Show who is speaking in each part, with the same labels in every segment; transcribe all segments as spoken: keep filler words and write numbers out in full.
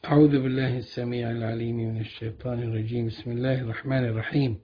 Speaker 1: أعوذ بالله السميع العليم من الشيطان الرجيم. بسم الله الرحمن الرحيم.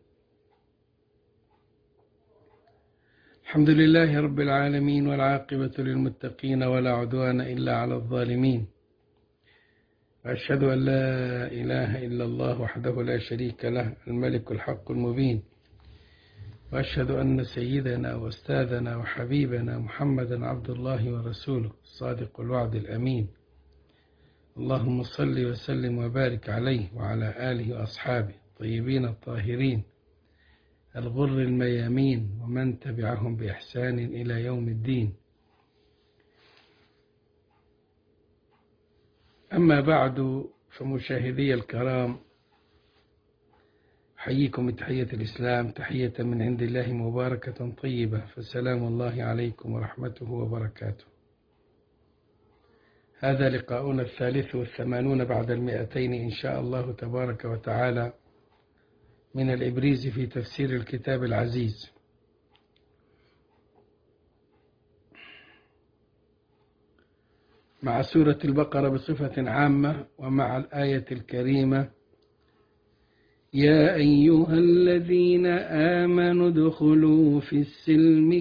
Speaker 1: الحمد لله رب العالمين، والعاقبة للمتقين، ولا عدوان إلا على الظالمين. وأشهد أن لا إله إلا الله وحده لا شريك له، الملك الحق المبين. وأشهد أن سيدنا وأستاذنا وحبيبنا محمدا عبد الله ورسوله الصادق الوعد الأمين. اللهم صل وسلم وبارك عليه وعلى آله وأصحابه الطيبين الطاهرين الغر الميامين، ومن تبعهم بإحسان إلى يوم الدين. أما بعد، فمشاهدي الكرام، أحييكم بتحية الإسلام، تحية من عند الله مباركة طيبة، فسلام الله عليكم ورحمته وبركاته. هذا لقاؤنا الثالث والثمانون بعد المئتين إن شاء الله تبارك وتعالى من الإبريز في تفسير الكتاب العزيز. مع سورة البقرة بصفة عامة، ومع الآية الكريمة: يا أيها الذين آمنوا ادخلوا في السلم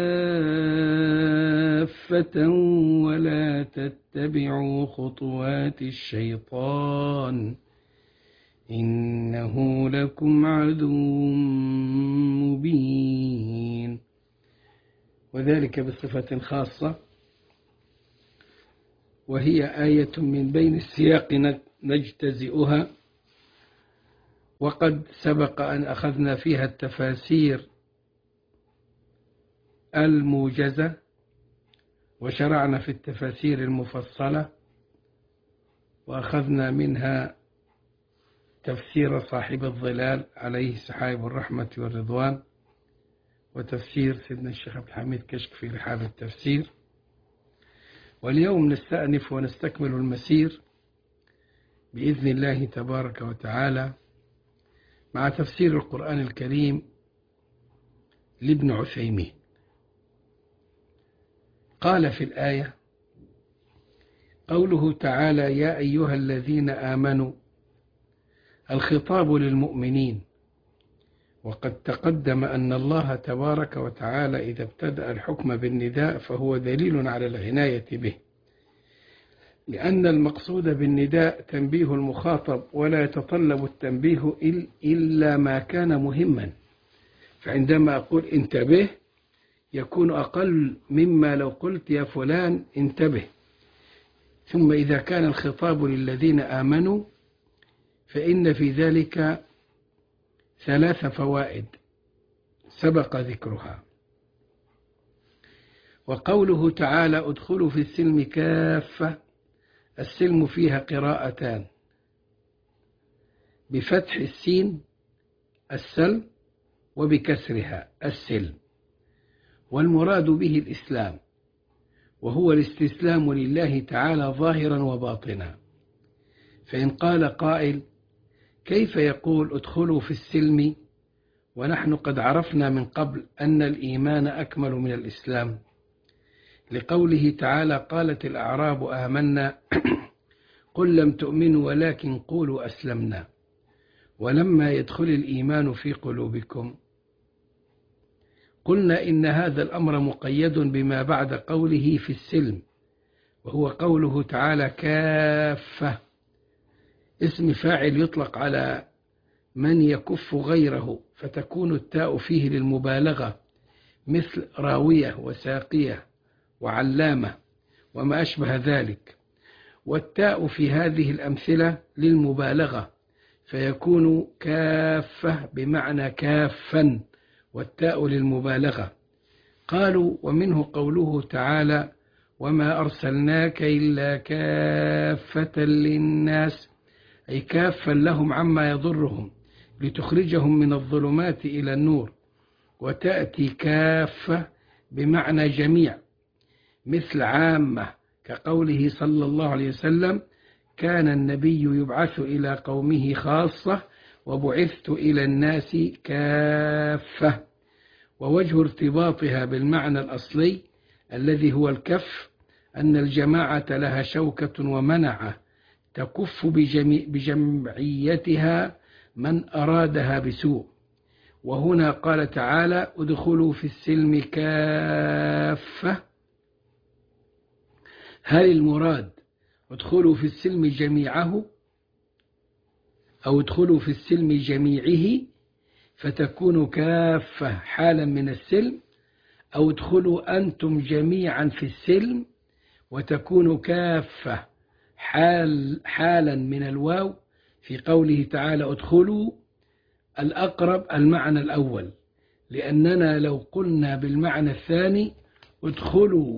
Speaker 1: كافة ولا تتبعوا خطوات الشيطان إنه لكم عدو مبين. وذلك بصفة خاصة، وهي آية من بين السياق نجتزئها، وقد سبق أن أخذنا فيها التفاسير الموجزة، وشرعنا في التفاسير المفصلة، وأخذنا منها تفسير صاحب الظلال عليه سحائب الرحمة والرضوان، وتفسير سيدنا الشيخ عبد الحميد كشك في رحاب التفسير. واليوم نستأنف ونستكمل المسير بإذن الله تبارك وتعالى مع تفسير القرآن الكريم لابن عثيمين. قال في الآية: قوله تعالى: يا أيها الذين آمنوا، الخطاب للمؤمنين. وقد تقدم أن الله تبارك وتعالى إذا ابتدأ الحكم بالنداء فهو دليل على العناية به، لأن المقصود بالنداء تنبيه المخاطب، ولا يتطلب التنبيه إلا ما كان مهما. فعندما أقول انتبه يكون أقل مما لو قلت يا فلان انتبه. ثم إذا كان الخطاب للذين آمنوا فإن في ذلك ثلاث فوائد سبق ذكرها. وقوله تعالى: ادخلوا في السلم كافة، السلم فيها قراءتان، بفتح السين السلم، وبكسرها السلم، والمراد به الإسلام، وهو الاستسلام لله تعالى ظاهرا وباطنا. فإن قال قائل: كيف يقول ادخلوا في السلم ونحن قد عرفنا من قبل أن الإيمان أكمل من الإسلام؟ لقوله تعالى: قالت الأعراب آمنا قل لم تؤمنوا ولكن قولوا أسلمنا ولما يدخل الإيمان في قلوبكم. قلنا إن هذا الأمر مقيد بما بعد قوله في السلم، وهو قوله تعالى كافة، اسم فاعل يطلق على من يكف غيره، فتكون التاء فيه للمبالغة، مثل راوية وساقية وعلامة وما أشبه ذلك. والتاء في هذه الأمثلة للمبالغة، فيكون كافة بمعنى كافا، والتاء للمبالغة. قالوا: ومنه قوله تعالى: وما أرسلناك إلا كافة للناس، أي كافا لهم عما يضرهم لتخرجهم من الظلمات إلى النور. وتأتي كافة بمعنى جميع، مثل عامة، كقوله صلى الله عليه وسلم: كان النبي يبعث إلى قومه خاصة وبعثت إلى الناس كافة. ووجه ارتباطها بالمعنى الأصلي الذي هو الكف أن الجماعة لها شوكة ومنعة تكف بجميع بجمعيتها من أرادها بسوء. وهنا قال تعالى ادخلوا في السلم كافة. هل المراد ادخلوا في السلم جميعه أو ادخلوا في السلم جميعه فتكون كافة حالا من السلم، أو ادخلوا أنتم جميعا في السلم وتكون كافة حال حالا من الواو في قوله تعالى ادخلوا؟ الأقرب المعنى الأول، لأننا لو قلنا بالمعنى الثاني ادخلوا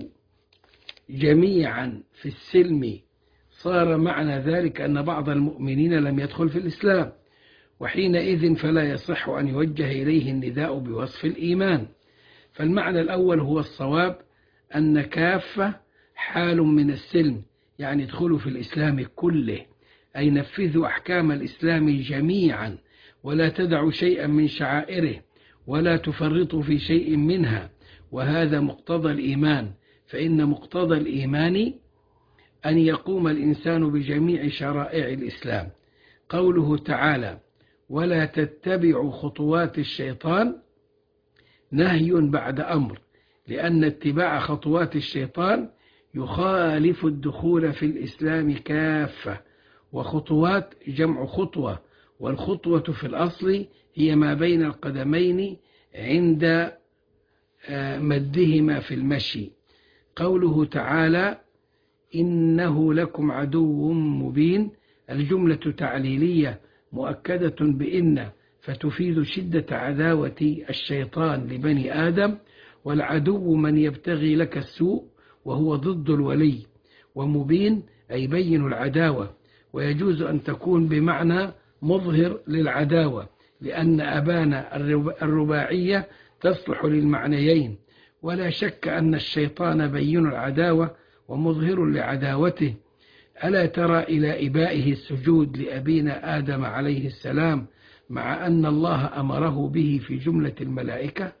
Speaker 1: جميعا في السلم صار معنى ذلك أن بعض المؤمنين لم يدخل في الإسلام، وحينئذ فلا يصح أن يوجه إليه النداء بوصف الإيمان. فالمعنى الأول هو الصواب، أن كافة حال من السلم، يعني ادخلوا في الإسلام كله، أي نفذوا أحكام الإسلام جميعا ولا تدعوا شيئا من شعائره ولا تفرطوا في شيء منها، وهذا مقتضى الإيمان. فإن مقتضى الإيمان أن يقوم الإنسان بجميع شرائع الإسلام. قوله تعالى ولا تتبعوا خطوات الشيطان نهي بعد أمر، لأن اتباع خطوات الشيطان يخالف الدخول في الإسلام كافة. وخطوات جمع خطوة، والخطوة في الأصل هي ما بين القدمين عند مدهما في المشي. قوله تعالى إنه لكم عدو مبين، الجملة تعليلية مؤكدة بإن، فتفيد شدة عداوة الشيطان لبني آدم، والعدو من يبتغي لك السوء وهو ضد الولي، ومبين أي بين العداوة، ويجوز أن تكون بمعنى مظهر للعداوة، لأن أبان الرباعية تصلح للمعنيين. ولا شك أن الشيطان بين العداوة ومظهر لعداوته. ألا ترى إلى إبائه السجود لأبينا آدم عليه السلام مع أن الله أمره به في جملة الملائكة؟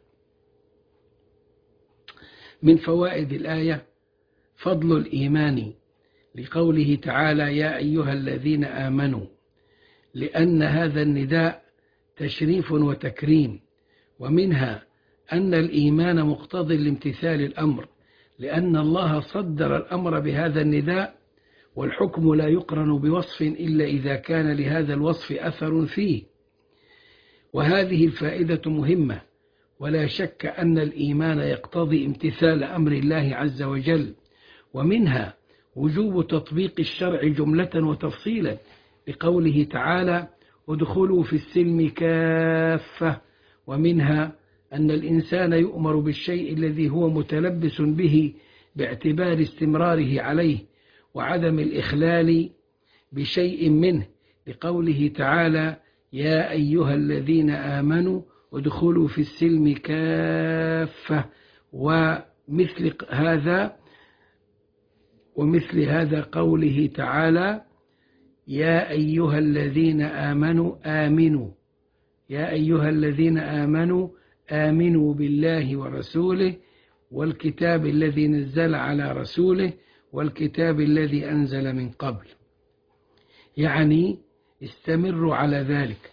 Speaker 1: من فوائد الآية فضل الإيمان، لقوله تعالى يا أيها الذين آمنوا، لأن هذا النداء تشريف وتكريم. ومنها أن الإيمان مقتضي لامتثال الأمر، لأن الله صدر الأمر بهذا النداء، والحكم لا يقرن بوصف إلا إذا كان لهذا الوصف أثر فيه. وهذه الفائدة مهمة، ولا شك أن الإيمان يقتضي امتثال أمر الله عز وجل. ومنها وجوب تطبيق الشرع جملة وتفصيلا، لقوله تعالى ادخلوا في السلم كافة. ومنها أن الإنسان يؤمر بالشيء الذي هو متلبس به باعتبار استمراره عليه وعدم الإخلال بشيء منه، لقوله تعالى يا أيها الذين آمنوا ادخلوا في السلم كافة. ومثل هذا ومثل هذا قوله تعالى يا أيها الذين آمنوا آمنوا يا أيها الذين آمنوا آمنوا بالله ورسوله والكتاب الذي نزل على رسوله والكتاب الذي أنزل من قبل، يعني استمروا على ذلك.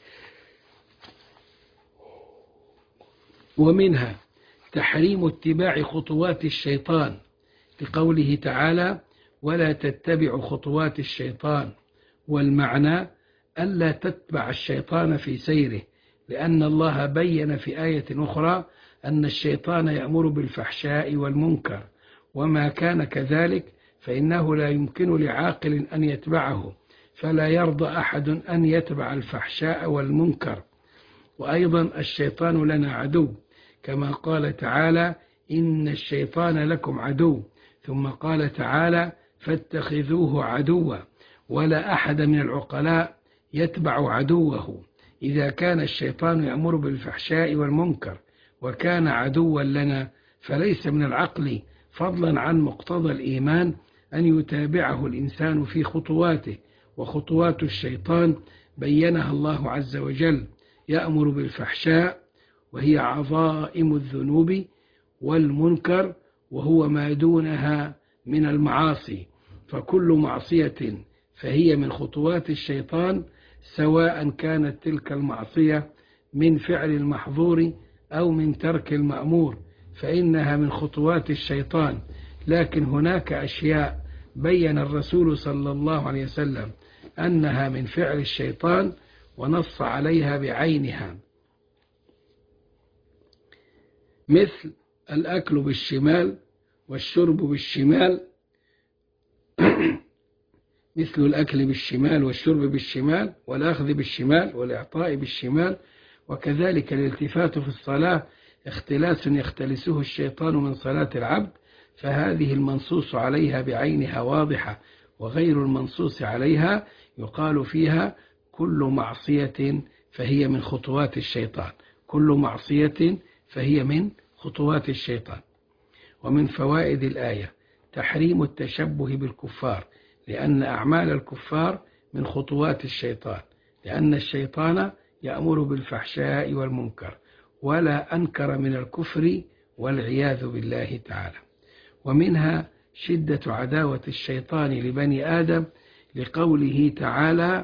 Speaker 1: ومنها تحريم اتباع خطوات الشيطان، لقوله تعالى ولا تتبعوا خطوات الشيطان، والمعنى ألا تتبع الشيطان في سيره، لأن الله بين في آية أخرى أن الشيطان يأمر بالفحشاء والمنكر، وما كان كذلك فإنه لا يمكن لعاقل أن يتبعه، فلا يرضى أحد أن يتبع الفحشاء والمنكر. وأيضا الشيطان لنا عدو، كما قال تعالى إن الشيطان لكم عدو، ثم قال تعالى فاتخذوه عدوا. ولا أحد من العقلاء يتبع عدوه. إذا كان الشيطان يأمر بالفحشاء والمنكر وكان عدوا لنا، فليس من العقل فضلا عن مقتضى الإيمان أن يتابعه الإنسان في خطواته. وخطوات الشيطان بينها الله عز وجل، يأمر بالفحشاء وهي عظائم الذنوب، والمنكر وهو ما دونها من المعاصي، فكل معصية فهي من خطوات الشيطان، سواء كانت تلك المعصية من فعل المحظور أو من ترك المأمور، فإنها من خطوات الشيطان. لكن هناك أشياء بين الرسول صلى الله عليه وسلم أنها من فعل الشيطان ونص عليها بعينها، مثل الأكل بالشمال والشرب بالشمال مثل الأكل بالشمال والشرب بالشمال والأخذ بالشمال والإعطاء بالشمال، وكذلك الالتفات في الصلاة اختلاس يختلسه الشيطان من صلاة العبد، فهذه المنصوص عليها بعينها واضحة، وغير المنصوص عليها يقال فيها كل معصية فهي من خطوات الشيطان، كل معصية فهي من خطوات الشيطان. ومن فوائد الآية تحريم التشبه بالكفار، لأن أعمال الكفار من خطوات الشيطان، لأن الشيطان يأمر بالفحشاء والمنكر، ولا أنكر من الكفر والعياذ بالله تعالى. ومنها شدة عداوة الشيطان لبني آدم، لقوله تعالى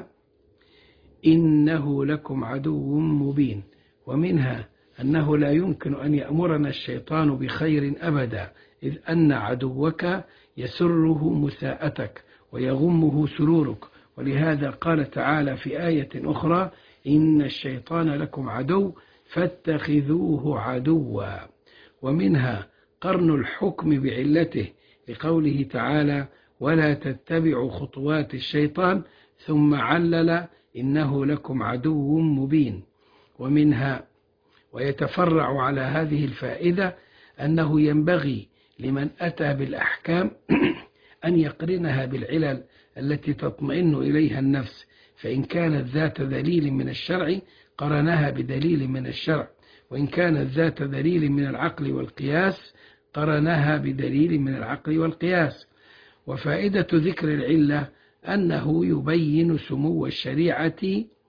Speaker 1: إنه لكم عدو مبين. ومنها أنه لا يمكن أن يأمرنا الشيطان بخير أبدا، إذ أن عدوك يسره مساءتك ويغمه سرورك، ولهذا قال تعالى في آية أخرى إن الشيطان لكم عدو فاتخذوه عدوا. ومنها قرن الحكم بعلته، لقوله تعالى ولا تتبعوا خطوات الشيطان، ثم علل إنه لكم عدو مبين. ومنها ويتفرع على هذه الفائدة أنه ينبغي لمن أتى بالأحكام أن يقرنها بالعلل التي تطمئن إليها النفس، فإن كانت ذات دليل من الشرع قرنها بدليل من الشرع، وإن كانت ذات دليل من العقل والقياس قرنها بدليل من العقل والقياس. وفائدة ذكر العلة أنه يبين سمو الشريعة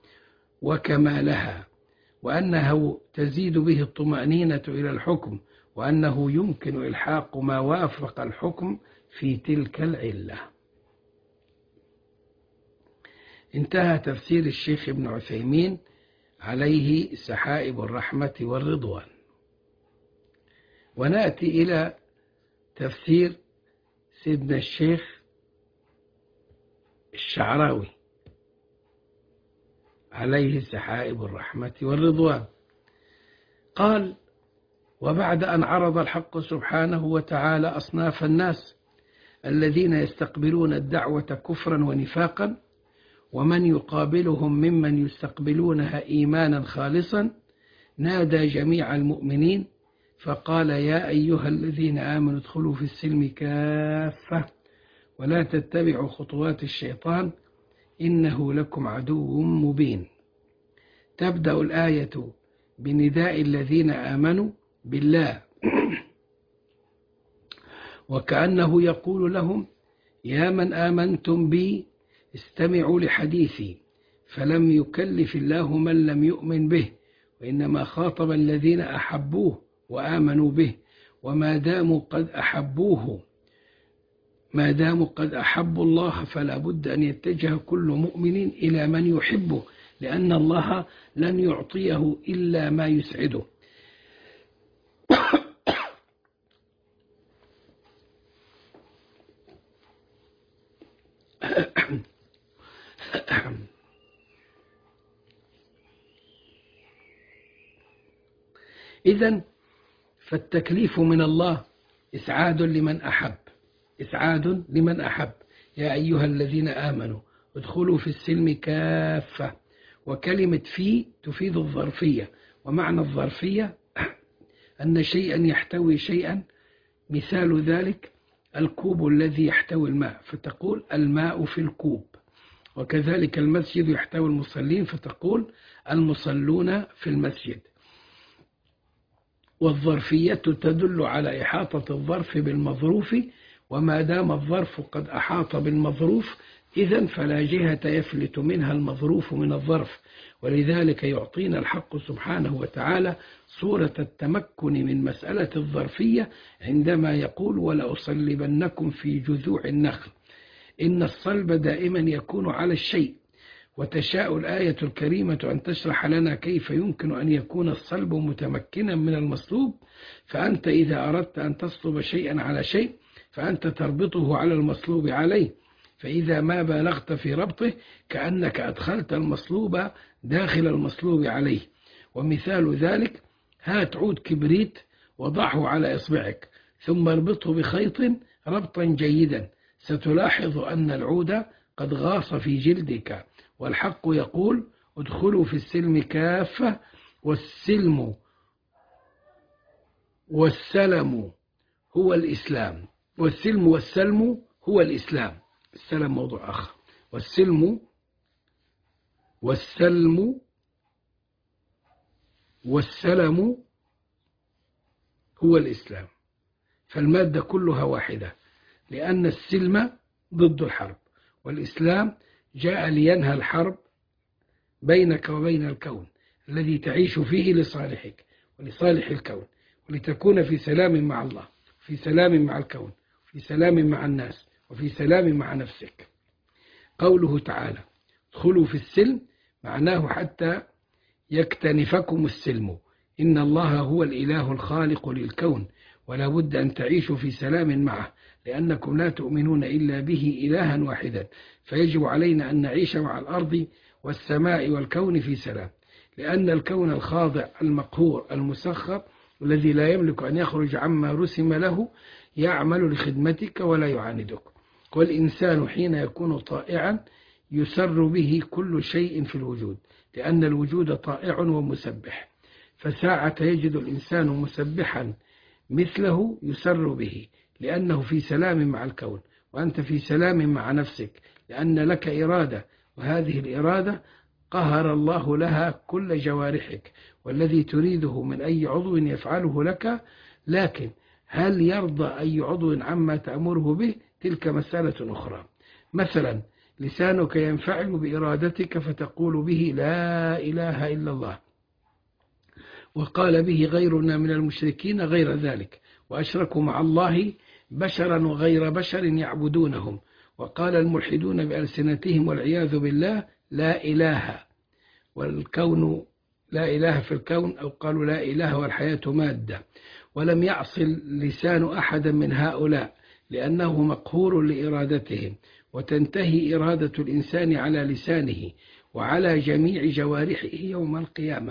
Speaker 1: وكمالها، وأنه تزيد به الطمأنينة إلى الحكم، وأنه يمكن إلحاق ما وافق الحكم في تلك العلة. انتهى تفسير الشيخ ابن عثيمين عليه سحائب الرحمة والرضوان. ونأتي إلى تفسير سيدنا الشيخ الشعراوي عليه سحائب الرحمة والرضوان. قال وبعد أن عرض الحق سبحانه وتعالى أصناف الناس الذين يستقبلون الدعوة كفرا ونفاقا، ومن يقابلهم ممن يستقبلونها إيمانا خالصا، نادى جميع المؤمنين فقال يا أيها الذين آمنوا ادخلوا في السلم كافة ولا تتبعوا خطوات الشيطان إنه لكم عدو مبين. تبدأ الآية بنداء الذين آمنوا بالله وكأنه يقول لهم يا من آمنتم بي استمعوا لحديثي، فلم يكلف الله من لم يؤمن به، وإنما خاطب الذين أحبوه وآمنوا به، وما داموا قد أحبوه ما داموا قد أحبوا الله فلا بد أن يتجه كل مؤمن إلى من يحبه، لأن الله لن يعطيه إلا ما يسعده. إذن فالتكليف من الله إسعاد لمن أحب، إسعاد لمن أحب. يا أيها الذين آمنوا ادخلوا في السلم كافة. وكلمة في تفيد الظرفية، ومعنى الظرفية أن شيئا يحتوي شيئا، مثال ذلك الكوب الذي يحتوي الماء فتقول الماء في الكوب، وكذلك المسجد يحتوي المصلين فتقول المصلون في المسجد. والظرفية تدل على إحاطة الظرف بالمظروف، وما دام الظرف قد أحاط بالمظروف إذن فلا جهة يفلت منها المظروف من الظرف. ولذلك يعطينا الحق سبحانه وتعالى صورة التمكن من مسألة الظرفية عندما يقول ولأصلبنكم في جذوع النخل، إن الصلب دائما يكون على الشيء، وتشاء الآية الكريمة أن تشرح لنا كيف يمكن أن يكون الصلب متمكنا من المصلوب. فأنت إذا أردت أن تصلب شيئا على شيء فأنت تربطه على المصلوب عليه، فإذا ما بالغت في ربطه كأنك أدخلت المصلوب داخل المصلوب عليه. ومثال ذلك: هات عود كبريت وضعه على إصبعك ثم اربطه بخيط ربطا جيدا، ستلاحظ أن العود قد غاص في جلدك. والحق يقول: ادخلوا في السلم كافة، والسلم والسلم هو الإسلام. والسلم والسلم هو الإسلام، السلم موضوع آخر، والسلم والسلم والسلم هو الإسلام. فالمادة كلها واحدة، لأن السلم ضد الحرب، والإسلام جاء لينهى الحرب بينك وبين الكون الذي تعيش فيه لصالحك ولصالح الكون، ولتكون في سلام مع الله، في سلام مع الكون، في سلام مع الناس، وفي سلام مع نفسك. قوله تعالى: ادخلوا في السلم، معناه حتى يكتنفكم السلم. إن الله هو الإله الخالق للكون، ولا بد أن تعيشوا في سلام معه، لأنكم لا تؤمنون إلا به إلها واحدا، فيجب علينا أن نعيش مع الأرض والسماء والكون في سلام، لأن الكون الخاضع المقهور المسخر الذي لا يملك أن يخرج عما رسم له يعمل لخدمتك ولا يعاندك. والإنسان حين يكون طائعا يسر به كل شيء في الوجود، لأن الوجود طائع ومسبح، فساعة يجد الإنسان مسبحا مثله يسر به، لأنه في سلام مع الكون، وأنت في سلام مع نفسك، لأن لك إرادة، وهذه الإرادة قهر الله لها كل جوارحك، والذي تريده من أي عضو يفعله لك. لكن هل يرضى أي عضو عما تأمره به؟ تلك مسألة أخرى. مثلا لسانك ينفعل بإرادتك فتقول به لا إله إلا الله، وقال به غيرنا من المشركين غير ذلك، وأشركوا مع الله بشرا وغير بشر يعبدونهم. وقال الملحدون بألسنتهم والعياذ بالله لا إله، والكون لا إله في الكون، أو قالوا لا إله والحياة مادة. ولم يعصل لسان أحدا من هؤلاء، لأنه مقهور لإرادتهم، وتنتهي إرادة الإنسان على لسانه وعلى جميع جوارحه يوم القيامة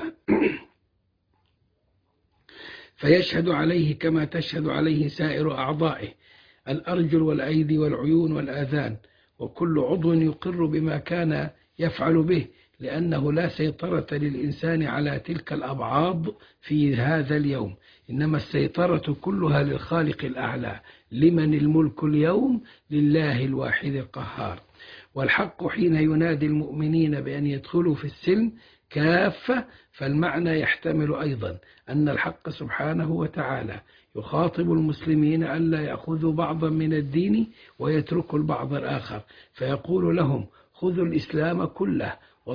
Speaker 1: فيشهد عليه كما تشهد عليه سائر أعضائه، الأرجل والأيدي والعيون والآذان، وكل عضو يقر بما كان يفعل به، لأنه لا سيطرة للإنسان على تلك الأبعاض في هذا اليوم، إنما السيطرة كلها للخالق الأعلى. لمن الملك اليوم؟ لله الواحد القهار. والحق حين ينادي المؤمنين بأن يدخلوا في السلم كافة، فالمعنى يحتمل أيضا أن الحق سبحانه وتعالى يخاطب المسلمين أن لا يأخذوا بعضا من الدين ويتركوا البعض الآخر، فيقول لهم: خذوا الإسلام كله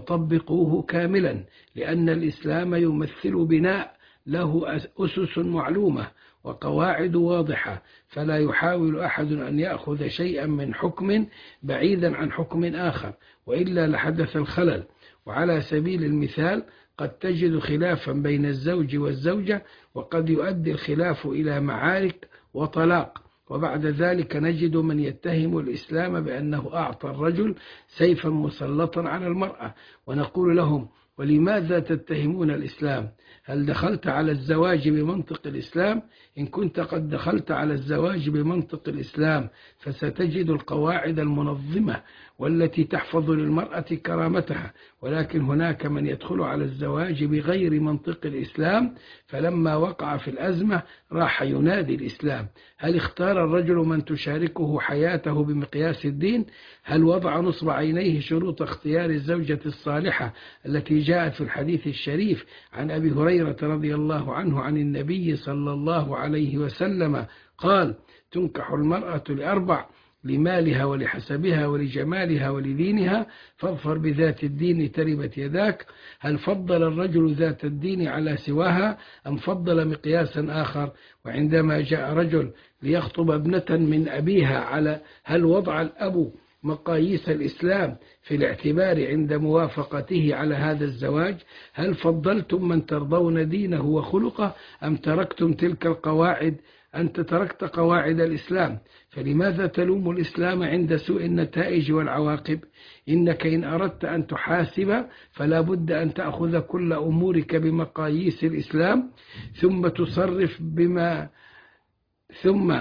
Speaker 1: وطبقوه كاملا، لأن الإسلام يمثل بناء له أسس معلومة وقواعد واضحة، فلا يحاول أحد أن يأخذ شيئا من حكم بعيدا عن حكم آخر، وإلا لحدث الخلل. وعلى سبيل المثال قد تجد خلافا بين الزوج والزوجة، وقد يؤدي الخلاف إلى معارك وطلاق، وبعد ذلك نجد من يتهم الإسلام بأنه أعطى الرجل سيفا مسلطا على المرأة، ونقول لهم: ولماذا تتهمون الإسلام؟ هل دخلت على الزواج بمنطق الإسلام؟ إن كنت قد دخلت على الزواج بمنطق الإسلام فستجد القواعد المنظمة والتي تحفظ للمرأة كرامتها، ولكن هناك من يدخل على الزواج بغير منطق الإسلام، فلما وقع في الأزمة راح ينادي الإسلام. هل اختار الرجل من تشاركه حياته بمقياس الدين؟ هل وضع نصب عينيه شروط اختيار الزوجة الصالحة التي جاءت في الحديث الشريف عن أبي هريرة رضي الله عنه عن النبي صلى الله عليه وسلم قال: تنكح المرأة لأربع: لمالها ولحسبها ولجمالها ولدينها، فاظفر بذات الدين تربت يداك. هل فضل الرجل ذات الدين على سواها أم فضل مقياسا آخر؟ وعندما جاء رجل ليخطب ابنة من أبيها، على هل وضع الأب مقاييس الإسلام في الاعتبار عند موافقته على هذا الزواج؟ هل فضلتم من ترضون دينه وخلقه أم تركتم تلك القواعد؟ أنت تركت قواعد الإسلام، فلماذا تلوم الإسلام عند سوء النتائج والعواقب؟ إنك إن أردت أن تحاسب فلا بد أن تأخذ كل أمورك بمقاييس الإسلام، ثم تصرف بما ثم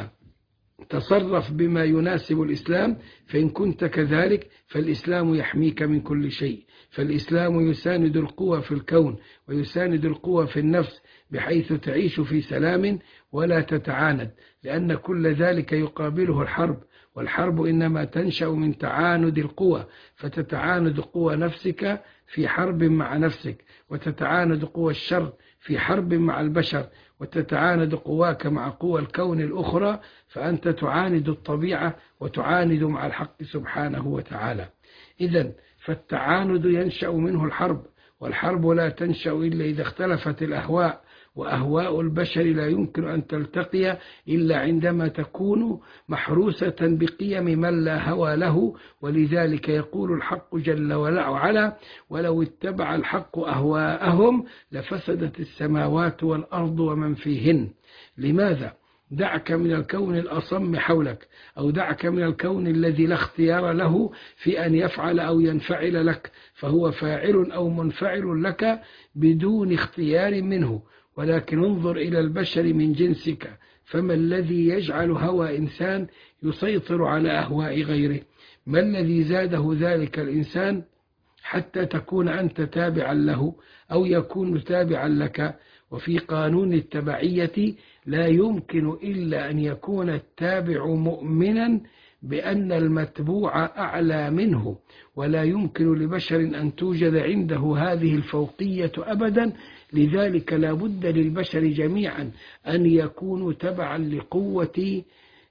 Speaker 1: تصرف بما يناسب الإسلام. فإن كنت كذلك فالإسلام يحميك من كل شيء، فالإسلام يساند القوى في الكون ويساند القوى في النفس، بحيث تعيش في سلام ولا تتعاند، لأن كل ذلك يقابله الحرب، والحرب إنما تنشأ من تعاند القوى، فتتعاند قوى نفسك في حرب مع نفسك، وتتعاند قوى الشر في حرب مع البشر، وتتعاند قواك مع قوى الكون الأخرى، فأنت تعاند الطبيعة وتعاند مع الحق سبحانه وتعالى. إذن فالتعاند ينشأ منه الحرب، والحرب لا تنشأ إلا إذا اختلفت الأهواء، وأهواء البشر لا يمكن أن تلتقي إلا عندما تكون محروسة بقيم من لا هوى له. ولذلك يقول الحق جل وعلا: ولو اتبع الحق أهواءهم لفسدت السماوات والأرض ومن فيهن. لماذا؟ دعك من الكون الأصم حولك، أو دعك من الكون الذي لا اختيار له في أن يفعل أو ينفعل لك، فهو فاعل أو منفعل لك بدون اختيار منه. ولكن انظر إلى البشر من جنسك، فما الذي يجعل هوى إنسان يسيطر على أهواء غيره؟ ما الذي زاده ذلك الإنسان حتى تكون أنت تابعا له أو يكون تابعا لك؟ وفي قانون التبعية لا يمكن إلا أن يكون التابع مؤمنا بأن المتبوع أعلى منه، ولا يمكن لبشر أن توجد عنده هذه الفوقية أبدا. لذلك لا بد للبشر جميعا أن يكونوا تبعا لقوة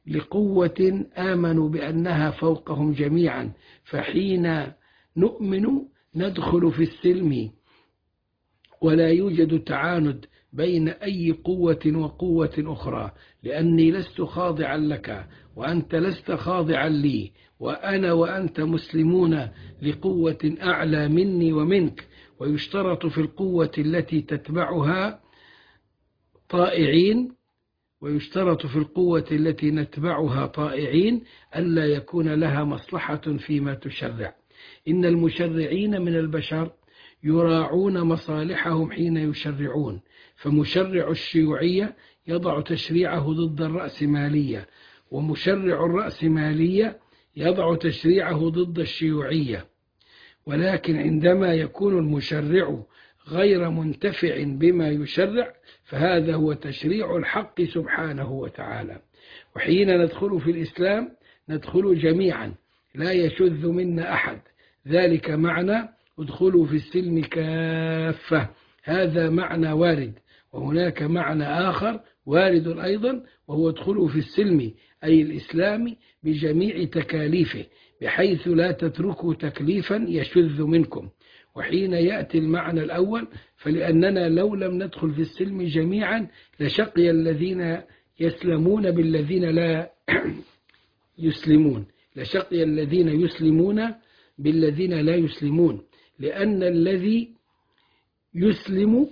Speaker 1: لقوة آمنوا بأنها فوقهم جميعا. فحين نؤمن ندخل في السلم، ولا يوجد تعاند بين أي قوة وقوة أخرى، لأني لست خاضعا لك وأنت لست خاضعا لي، وأنا وأنت مسلمون لقوة أعلى مني ومنك. ويشترط في القوة التي تتبعها طائعين ويشترط في القوة التي نتبعها طائعين ألا يكون لها مصلحة فيما تشرع. إن المشرعين من البشر يراعون مصالحهم حين يشرعون، فمشرع الشيوعية يضع تشريعه ضد الرأسمالية، ومشرع الرأسمالية يضع تشريعه ضد الشيوعية. ولكن عندما يكون المشرع غير منتفع بما يشرع فهذا هو تشريع الحق سبحانه وتعالى. وحين ندخل في الإسلام ندخل جميعا لا يشذ منا أحد، ذلك معنى ادخلوا في السلم كافة، هذا معنى وارد. وهناك معنى آخر وارد أيضا، وهو ادخلوا في السلم أي الإسلام بجميع تكاليفه، بحيث لا تتركوا تكليفا يشذ منكم. وحين يأتي المعنى الأول فلأننا لو لم ندخل في السلم جميعا لشقي الذين يسلمون بالذين لا يسلمون لشقي الذين يسلمون بالذين لا يسلمون، لأن الذي يسلم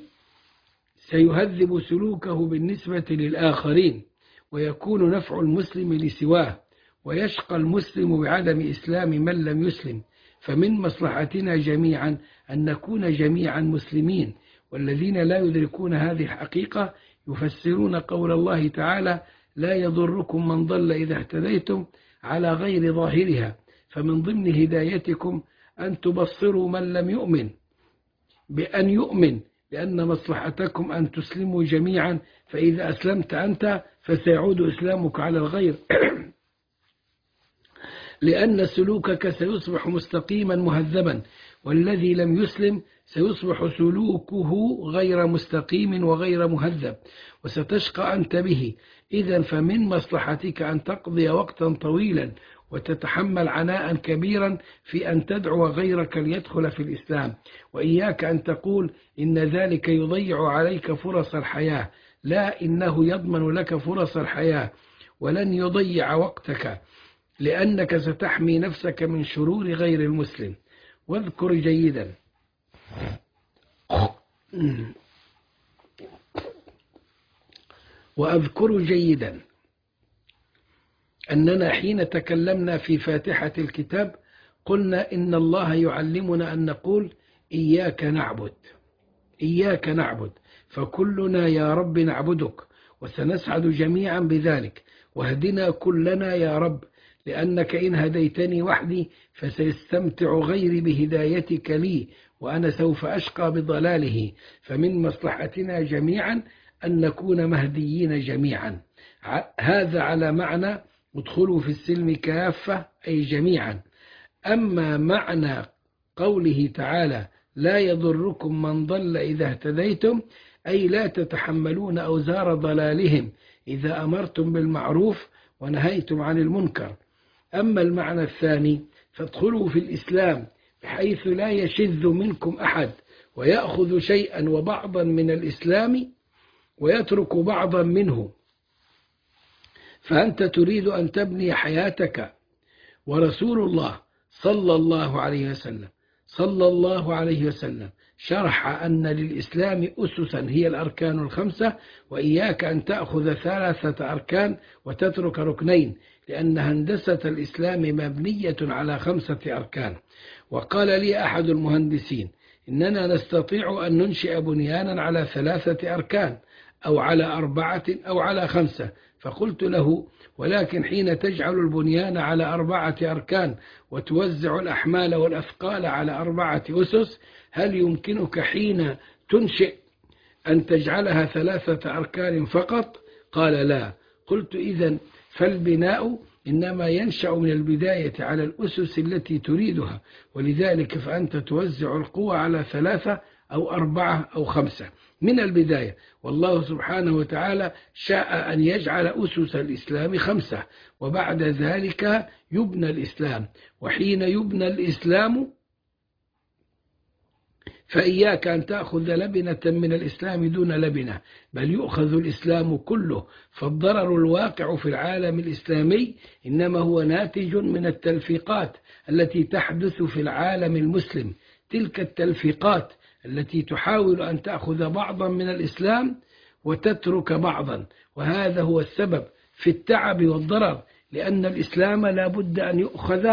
Speaker 1: سيهذب سلوكه بالنسبة للآخرين، ويكون نفع المسلم لسواه، ويشقى المسلم بعدم إسلام من لم يسلم. فمن مصلحتنا جميعا أن نكون جميعا مسلمين. والذين لا يدركون هذه الحقيقة يفسرون قول الله تعالى: لا يضركم من ضل إذا اهتديتم، على غير ظاهرها. فمن ضمن هدايتكم أن تبصروا من لم يؤمن بأن يؤمن، لأن مصلحتكم أن تسلموا جميعا، فإذا أسلمت أنت فسيعود إسلامك على الغير لأن سلوكك سيصبح مستقيما مهذبا، والذي لم يسلم سيصبح سلوكه غير مستقيم وغير مهذب، وستشقى أنت به. إذن فمن مصلحتك أن تقضي وقتا طويلا وتتحمل عناء كبيرا في أن تدعو غيرك ليدخل في الإسلام. وإياك أن تقول إن ذلك يضيع عليك فرص الحياة، لا، إنه يضمن لك فرص الحياة ولن يضيع وقتك. لأنك ستحمي نفسك من شرور غير المسلم. واذكر جيدا وأذكر جيدا أننا حين تكلمنا في فاتحة الكتاب قلنا إن الله يعلمنا أن نقول إياك نعبد، إياك نعبد، فكلنا يا رب نعبدك، وسنسعد جميعا بذلك، واهدنا كلنا يا رب، لأنك إن هديتني وحدي فسيستمتع غيري بهدايتك لي، وأنا سوف أشقى بضلاله، فمن مصلحتنا جميعا أن نكون مهديين جميعا. هذا على معنى ادخلوا في السلم كافة، أي جميعا. أما معنى قوله تعالى لا يضركم من ضل إذا اهتديتم، أي لا تتحملون أوزار ضلالهم إذا أمرتم بالمعروف ونهيتم عن المنكر. أما المعنى الثاني فادخلوا في الإسلام بحيث لا يشذ منكم أحد ويأخذ شيئا وبعضا من الإسلام ويترك بعضا منه، فأنت تريد أن تبني حياتك. ورسول الله صلى الله عليه وسلم صلى الله عليه وسلم شرح أن للإسلام أسسا هي الأركان الخمسة، وإياك أن تأخذ ثلاثة أركان وتترك ركنين، لأن هندسة الإسلام مبنية على خمسة أركان. وقال لي أحد المهندسين إننا نستطيع أن ننشئ بنيانا على ثلاثة أركان أو على أربعة أو على خمسة، فقلت له ولكن حين تجعل البنيان على أربعة أركان وتوزع الأحمال والأثقال على أربعة أسس، هل يمكنك حين تنشئ أن تجعلها ثلاثة أركان فقط؟ قال لا. قلت إذن فالبناء إنما ينشأ من البداية على الأسس التي تريدها، ولذلك فأنت توزع القوة على ثلاثة أو أربعة أو خمسة من البداية. والله سبحانه وتعالى شاء أن يجعل أسس الإسلام خمسة، وبعد ذلك يبنى الإسلام. وحين يبنى الإسلام فإياك أن تأخذ لبنة من الإسلام دون لبنة، بل يؤخذ الإسلام كله. فالضرر الواقع في العالم الإسلامي إنما هو ناتج من التلفيقات التي تحدث في العالم المسلم، تلك التلفيقات التي تحاول أن تأخذ بعضا من الإسلام وتترك بعضا، وهذا هو السبب في التعب والضرر، لأن الإسلام لا بد أن يؤخذ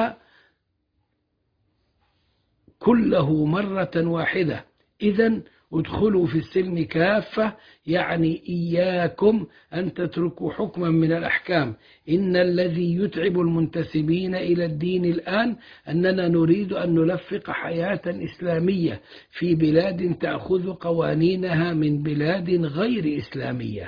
Speaker 1: كله مرة واحدة. إذن ادخلوا في السلم كافة، يعني إياكم أن تتركوا حكما من الأحكام. إن الذي يتعب المنتسبين إلى الدين الآن أننا نريد أن نلفق حياة إسلامية في بلاد تأخذ قوانينها من بلاد غير إسلامية،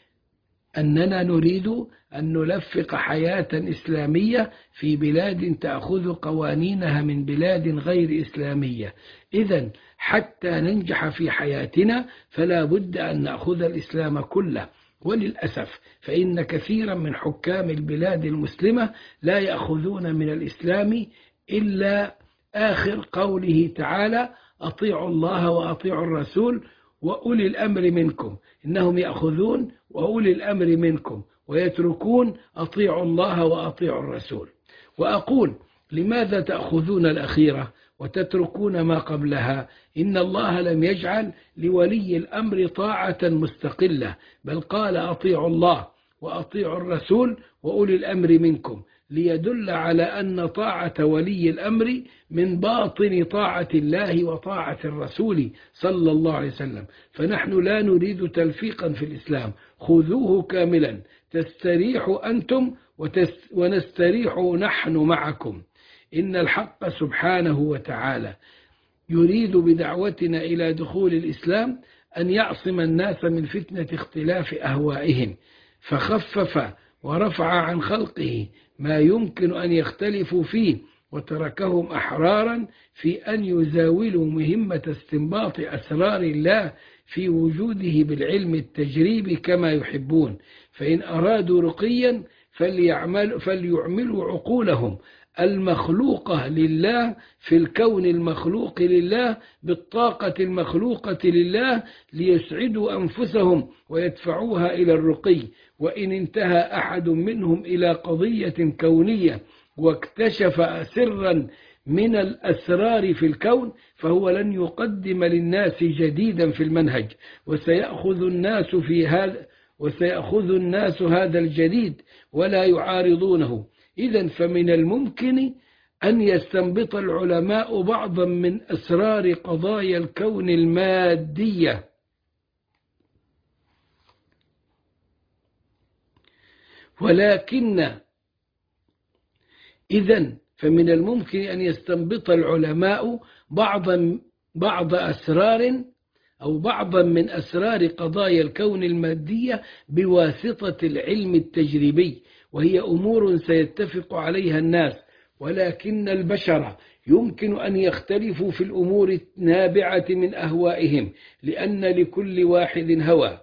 Speaker 1: أننا نريد أن نلفق حياة إسلامية في بلاد تأخذ قوانينها من بلاد غير إسلامية. إذن حتى ننجح في حياتنا فلا بد أن نأخذ الإسلام كله. وللأسف فإن كثيرا من حكام البلاد المسلمة لا يأخذون من الإسلام إلا آخر قوله تعالى أطيعوا الله وأطيعوا الرسول وأولي الأمر منكم، إنهم يأخذون وأولي الأمر منكم ويتركون أطيعوا الله وأطيعوا الرسول. وأقول لماذا تأخذون الأخيرة وتتركون ما قبلها؟ إن الله لم يجعل لولي الأمر طاعة مستقلة، بل قال أطيعوا الله وأطيعوا الرسول وأولي الأمر منكم، ليدل على أن طاعة ولي الأمر من باطن طاعة الله وطاعة الرسول صلى الله عليه وسلم. فنحن لا نريد تلفيقا في الإسلام، خذوه كاملا، تستريحوا أنتم ونستريح نحن معكم. إن الحق سبحانه وتعالى يريد بدعوتنا إلى دخول الإسلام أن يعصم الناس من فتنة اختلاف أهوائهم، فخفف ورفع عن خلقه ما يمكن أن يختلفوا فيه، وتركهم أحرارا في أن يزاولوا مهمة استنباط أسرار الله في وجوده بالعلم التجريبي كما يحبون. فإن أرادوا رقيا فليعمل فليعملوا عقولهم المخلوقة لله في الكون المخلوق لله بالطاقة المخلوقة لله ليسعدوا أنفسهم ويدفعوها إلى الرقي. وإن انتهى أحد منهم إلى قضية كونية واكتشف سرا من الأسرار في الكون، فهو لن يقدم للناس جديدا في المنهج، وسيأخذ الناس في هذا وسيأخذ الناس هذا الجديد ولا يعارضونه. إذن فمن الممكن أن يستنبط العلماء بعضا من أسرار قضايا الكون المادية، ولكن إذن فمن الممكن أن يستنبط العلماء بعضا بعض أسرار أو بعضا من أسرار قضايا الكون المادية بواسطة العلم التجريبي، وهي أمور سيتفق عليها الناس، ولكن البشر يمكن أن يختلفوا في الأمور النابعة من أهوائهم، لأن لكل واحد هوى،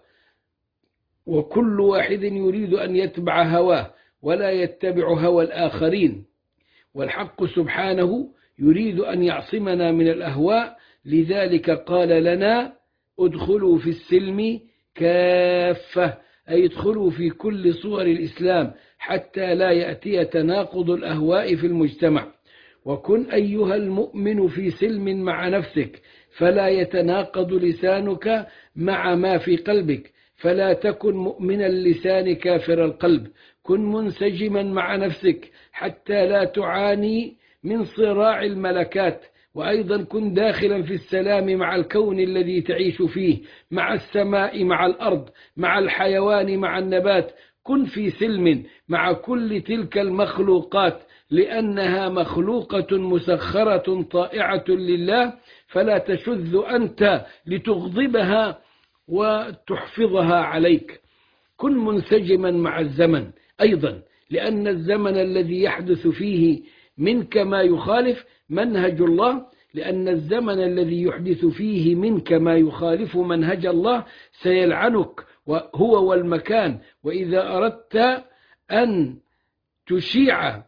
Speaker 1: وكل واحد يريد أن يتبع هواه ولا يتبع هوى الآخرين، والحق سبحانه يريد أن يعصمنا من الأهواء. لذلك قال لنا ادخلوا في السلم كافة، أي ادخلوا في كل صور الإسلام حتى لا يأتي تناقض الأهواء في المجتمع. وكن أيها المؤمن في سلم مع نفسك، فلا يتناقض لسانك مع ما في قلبك، فلا تكن مؤمن اللسان كافر القلب. كن منسجما مع نفسك حتى لا تعاني من صراع الملكات، وأيضا كن داخلا في السلام مع الكون الذي تعيش فيه، مع السماء، مع الأرض، مع الحيوان، مع النبات. كن في سلم مع كل تلك المخلوقات، لأنها مخلوقة مسخرة طائعة لله، فلا تشذ أنت لتغضبها وتحفظها عليك. كن منسجما مع الزمن أيضا، لأن الزمن الذي يحدث فيه منك ما يخالف منهج الله، لأن الزمن الذي يحدث فيه منك ما يخالف منهج الله سيلعنك هو والمكان. وإذا أردت أن تشيع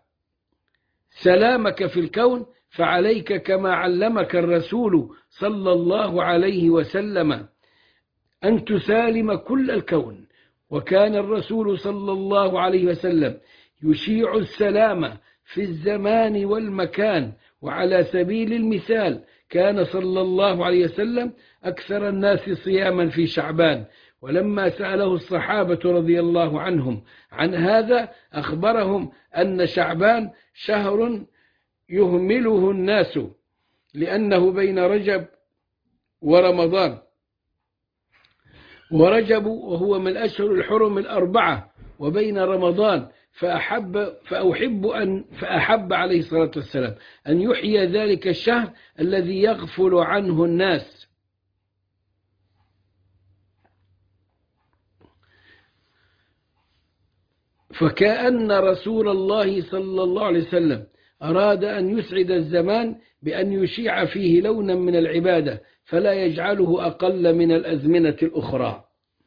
Speaker 1: سلامك في الكون فعليك كما علمك الرسول صلى الله عليه وسلم أن تسالم كل الكون. وكان الرسول صلى الله عليه وسلم يشيع السلام في الزمان والمكان. وعلى سبيل المثال كان صلى الله عليه وسلم أكثر الناس صياما في شعبان، ولما سأله الصحابة رضي الله عنهم عن هذا أخبرهم أن شعبان شهر يهمله الناس، لأنه بين رجب ورمضان، ورجب وهو من أشهر الحرم الأربعة، وبين رمضان، فأحب, فأحب, أن فأحب عليه الصلاة والسلام أن يحيي ذلك الشهر الذي يغفل عنه الناس. فكأن رسول الله صلى الله عليه وسلم أراد أن يسعد الزمان بأن يشيع فيه لونا من العبادة، فلا يجعله أقل من الأزمنة الأخرى.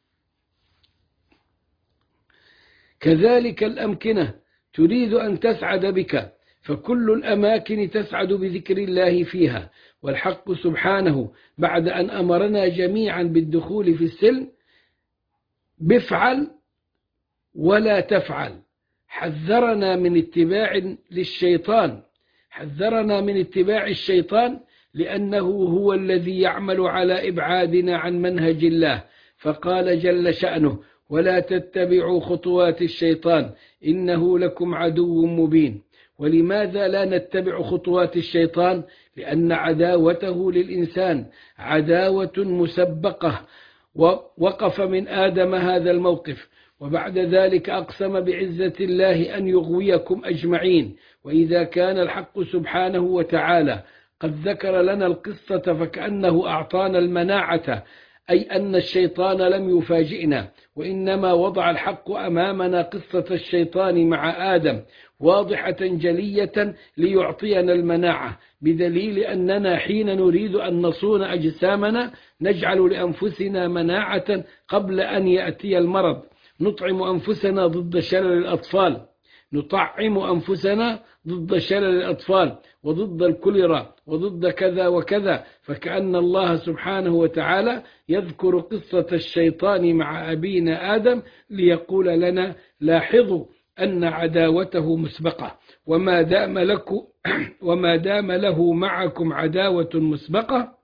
Speaker 1: كذلك الأمكنة تريد أن تسعد بك، فكل الأماكن تسعد بذكر الله فيها. والحق سبحانه بعد أن أمرنا جميعا بالدخول في السلم بفعل ولا تفعل، حذرنا من اتباع للشيطان، حذرنا من اتباع الشيطان لأنه هو الذي يعمل على إبعادنا عن منهج الله. فقال جل شأنه: ولا تتبعوا خطوات الشيطان إنه لكم عدو مبين. ولماذا لا نتبع خطوات الشيطان؟ لأن عداوته للإنسان عداوة مسبقة، ووقف من آدم هذا الموقف، وبعد ذلك أقسم بعزة الله أن يغويكم أجمعين. وإذا كان الحق سبحانه وتعالى قد ذكر لنا القصة فكأنه أعطانا المناعة، أي أن الشيطان لم يفاجئنا، وإنما وضع الحق أمامنا قصة الشيطان مع آدم واضحة جلية ليعطينا المناعة، بدليل أننا حين نريد أن نصون أجسامنا نجعل لأنفسنا مناعة قبل أن يأتي المرض. نطعم أنفسنا ضد شلل الأطفال، نطعم أنفسنا ضد شلل الأطفال وضد الكوليرا وضد كذا وكذا. فكأن الله سبحانه وتعالى يذكر قصة الشيطان مع أبينا آدم ليقول لنا: لاحظوا أن عداوته مسبقة، وما دام لكم وما دام له معكم عداوة مسبقة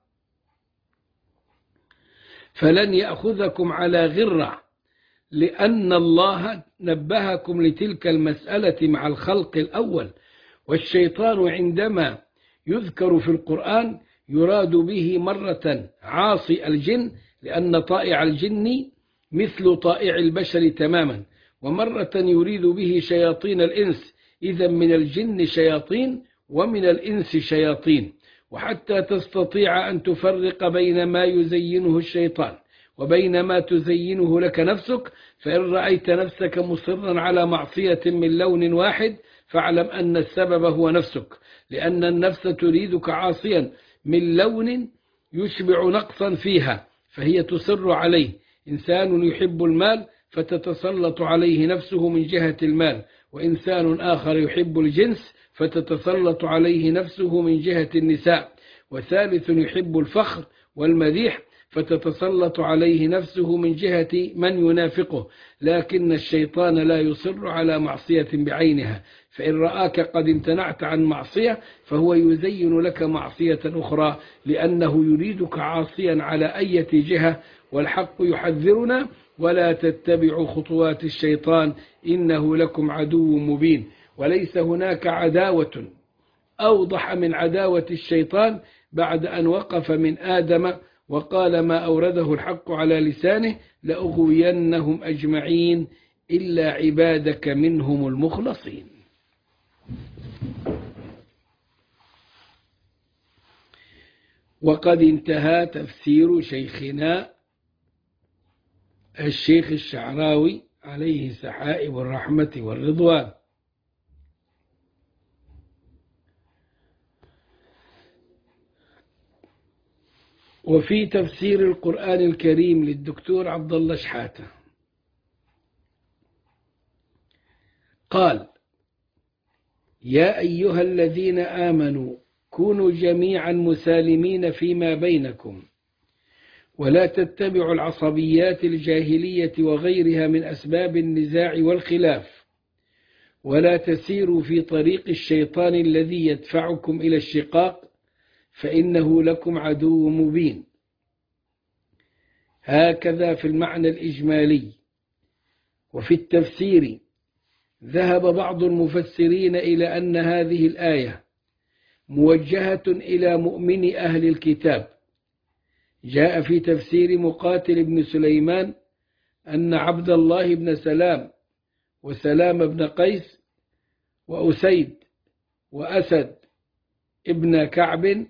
Speaker 1: فلن يأخذكم على غرة، لأن الله نبهكم لتلك المسألة مع الخلق الأول. والشيطان عندما يذكر في القرآن يراد به مرة عاصي الجن، لأن طائع الجن مثل طائع البشر تماما، ومرة يريد به شياطين الإنس، إذا من الجن شياطين ومن الإنس شياطين. وحتى تستطيع أن تفرق بين ما يزينه الشيطان وبين ما تزينه لك نفسك، فإن رأيت نفسك مصرا على معصية من لون واحد فاعلم أن السبب هو نفسك، لأن النفس تريدك عاصيا من لون يشبع نقصا فيها فهي تصر عليه. إنسان يحب المال فتتسلط عليه نفسه من جهة المال، وإنسان آخر يحب الجنس فتتسلط عليه نفسه من جهة النساء، وثالث يحب الفخر والمديح فتتسلط عليه نفسه من جهة من ينافقه. لكن الشيطان لا يصر على معصية بعينها، فإن رآك قد امتنعت عن معصية فهو يزين لك معصية أخرى، لأنه يريدك عاصيا على أي جهة. والحق يحذرنا: ولا تتبعوا خطوات الشيطان إنه لكم عدو مبين. وليس هناك عداوة أوضح من عداوة الشيطان بعد أن وقف من آدم وقال ما أورده الحق على لسانه: لأغوينهم أجمعين إلا عبادك منهم المخلصين. وقد انتهى تفسير شيخنا الشيخ الشعراوي عليه سحائب الرحمة والرضوان. وفي تفسير القرآن الكريم للدكتور عبد الله شحاتة قال: يا أيها الذين آمنوا كونوا جميعا مسالمين فيما بينكم، ولا تتبعوا العصبيات الجاهلية وغيرها من أسباب النزاع والخلاف، ولا تسيروا في طريق الشيطان الذي يدفعكم إلى الشقاق، فإنه لكم عدو مبين. هكذا في المعنى الإجمالي. وفي التفسير ذهب بعض المفسرين إلى أن هذه الآية موجهة إلى مؤمن أهل الكتاب. جاء في تفسير مقاتل بن سليمان أن عبد الله بن سلام وسلام بن قيس وأسيد وأسد ابن كعب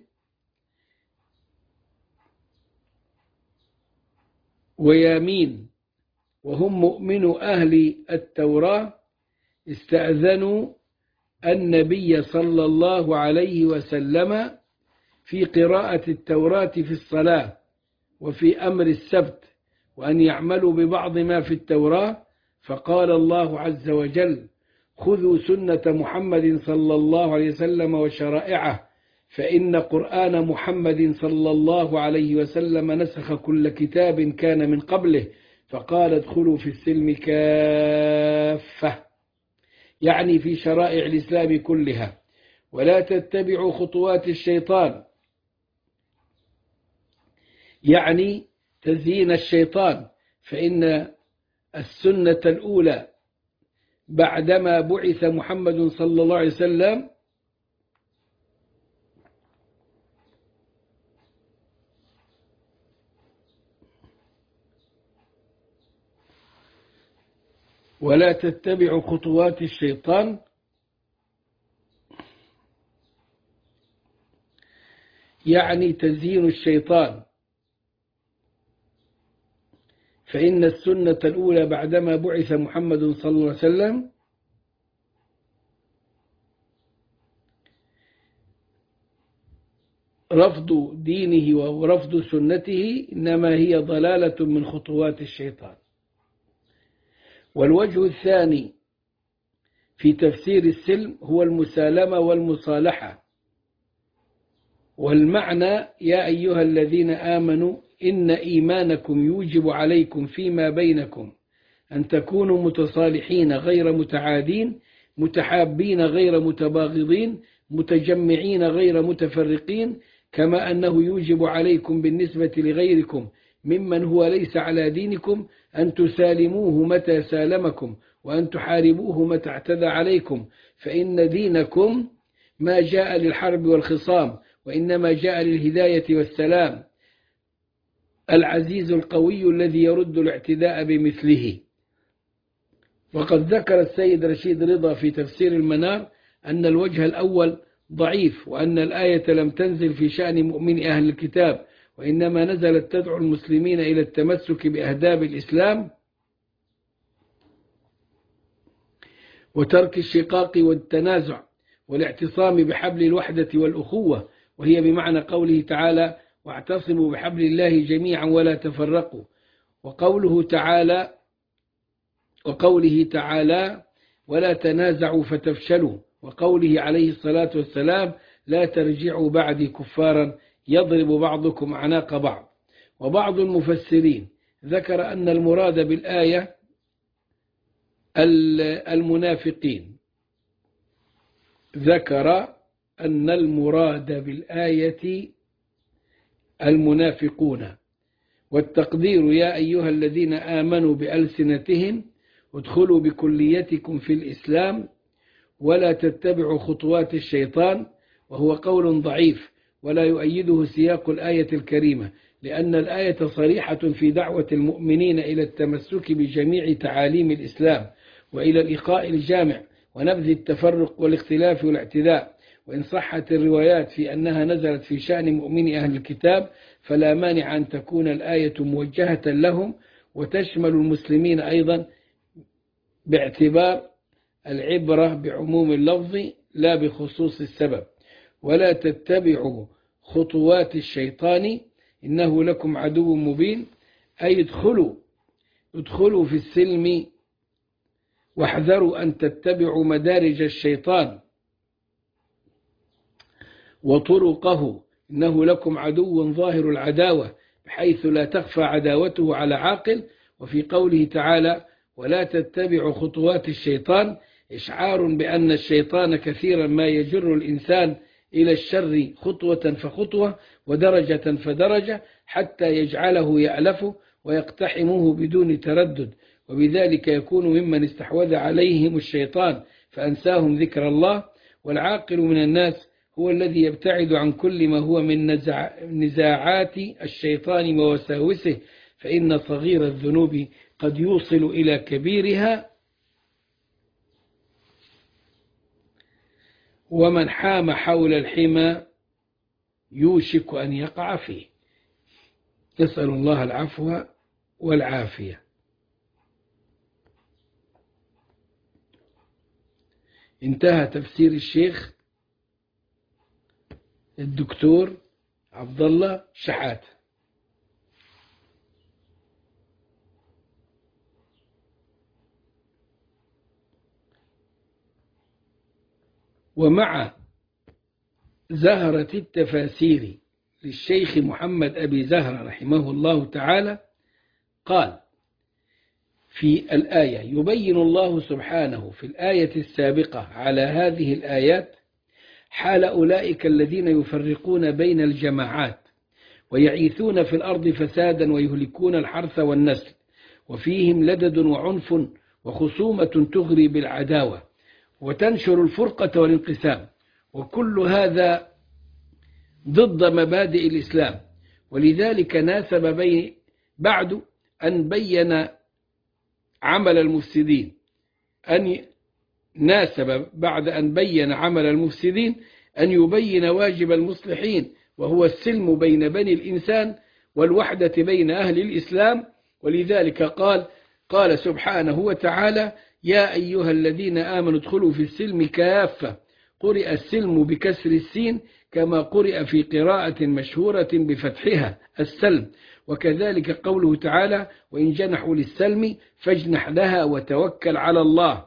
Speaker 1: ويامين وهم مؤمن أهل التوراة استأذنوا النبي صلى الله عليه وسلم في قراءة التوراة في الصلاة وفي أمر السبت، وأن يعملوا ببعض ما في التوراة. فقال الله عز وجل: خذوا سنة محمد صلى الله عليه وسلم وشرائعه، فإن قرآن محمد صلى الله عليه وسلم نسخ كل كتاب كان من قبله. فقال: ادخلوا في السلم كافة، يعني في شرائع الإسلام كلها، ولا تتبعوا خطوات الشيطان، يعني تزيين الشيطان، فإن السنة الأولى بعدما بعث محمد صلى الله عليه وسلم ولا تتبعوا خطوات الشيطان يعني تزيين الشيطان، فإن السنة الأولى بعدما بعث محمد صلى الله عليه وسلم رفض دينه ورفض سنته، إنما هي ضلالة من خطوات الشيطان. والوجه الثاني في تفسير السلم هو المسالمة والمصالحة. والمعنى: يا أيها الذين آمنوا إن إيمانكم يوجب عليكم فيما بينكم أن تكونوا متصالحين غير متعادين، متحابين غير متباغضين، متجمعين غير متفرقين، كما أنه يوجب عليكم بالنسبة لغيركم ممن هو ليس على دينكم أن تسالموه متى سالمكم، وأن تحاربوه متى اعتدى عليكم، فإن دينكم ما جاء للحرب والخصام، وإنما جاء للهداية والسلام، العزيز القوي الذي يرد الاعتداء بمثله. وقد ذكر السيد رشيد رضا في تفسير المنار أن الوجه الأول ضعيف، وأن الآية لم تنزل في شأن مؤمن أهل الكتاب، وإنما نزلت تدعو المسلمين إلى التمسك بأهداب الإسلام وترك الشقاق والتنازع والاعتصام بحبل الوحدة والأخوة، وهي بمعنى قوله تعالى: واعتصموا بحبل الله جميعا ولا تفرقوا، وقوله تعالى وقوله تعالى ولا تنازعوا فتفشلوا، وقوله عليه الصلاة والسلام: لا ترجعوا بعدي كفارا يضرب بعضكم أعناق بعض. وبعض المفسرين ذكر أن المراد بالآية المنافقين ذكر أن المراد بالآية المنافقون، والتقدير: يا أيها الذين آمنوا بألسنتهم ادخلوا بكليتكم في الإسلام ولا تتبعوا خطوات الشيطان، وهو قول ضعيف ولا يؤيده سياق الآية الكريمة، لأن الآية صريحة في دعوة المؤمنين إلى التمسك بجميع تعاليم الإسلام، وإلى الإخاء الجامع ونبذ التفرق والاختلاف والاعتداء. وإن صحت الروايات في أنها نزلت في شأن مؤمن أهل الكتاب، فلا مانع أن تكون الآية موجهة لهم وتشمل المسلمين أيضا، باعتبار العبرة بعموم اللفظ لا بخصوص السبب. ولا تتبعوا خطوات الشيطان إنه لكم عدو مبين، أي ادخلوا ادخلوا في السلم واحذروا أن تتبعوا مدارج الشيطان وطرقه، إنه لكم عدو ظاهر العداوة بحيث لا تخفى عداوته على عاقل. وفي قوله تعالى ولا تتبعوا خطوات الشيطان إشعار بأن الشيطان كثيرا ما يجر الإنسان إلى الشر خطوة فخطوة ودرجة فدرجة حتى يجعله يألفه ويقتحمه بدون تردد، وبذلك يكون ممن استحوذ عليهم الشيطان فأنساهم ذكر الله. والعاقل من الناس هو الذي يبتعد عن كل ما هو من نزاعات الشيطان ووساوسه، فإن صغير الذنوب قد يوصل إلى كبيرها، ومن حام حول الحمى يوشك أن يقع فيه. نسأل الله العفو والعافية. انتهى تفسير الشيخ الدكتور عبد الله شحات. ومع زهرة التفاسير للشيخ محمد أبي زهرة رحمه الله تعالى قال في الآية: يبين الله سبحانه في الآية السابقة على هذه الآيات حال أولئك الذين يفرقون بين الجماعات ويعيثون في الأرض فسادا ويهلكون الحرث والنسل، وفيهم لدد وعنف وخصومة تغري بالعداوة وتنشر الفرقة والانقسام، وكل هذا ضد مبادئ الإسلام. ولذلك ناسب بين بعد أن بين عمل المفسدين أن ناسب بعد أن بين عمل المفسدين أن يبين واجب المصلحين، وهو السلم بين بني الإنسان والوحدة بين أهل الإسلام. ولذلك قال قال سبحانه وتعالى: يا أيها الذين آمنوا ادخلوا في السلم كافة. قرئ السلم بكسر السين كما قرئ في قراءة مشهورة بفتحها السلم. وكذلك قوله تعالى: وإن جنحوا للسلم فاجنح لها وتوكل على الله.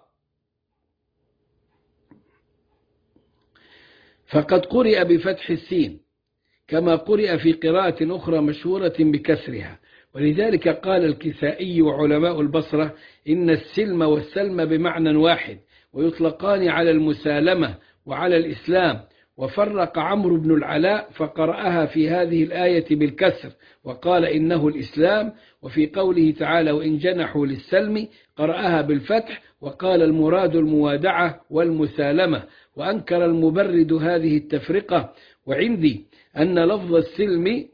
Speaker 1: فقد قرئ بفتح السين كما قرئ في قراءة أخرى مشهورة بكسرها. ولذلك قال الكسائي وعلماء البصرة إن السلم والسلم بمعنى واحد، ويطلقان على المسالمة وعلى الإسلام. وفرق عمرو بن العلاء فقرأها في هذه الآية بالكسر وقال إنه الإسلام، وفي قوله تعالى وإن جنحوا للسلم قرأها بالفتح وقال المراد الموادعة والمسالمة، وأنكر المبرد هذه التفرقة. وعندي أن لفظ السلم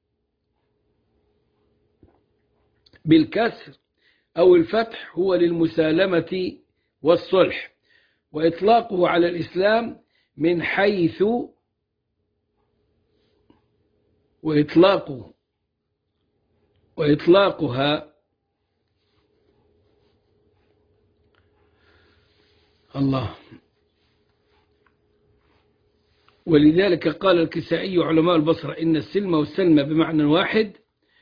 Speaker 1: بالكسر أو الفتح هو للمسالمة والصلح، وإطلاقه على الإسلام من حيث وإطلاقه وإطلاقها الله. ولذلك قال الكسائي علماء البصرة إن السلم والسلم بمعنى واحد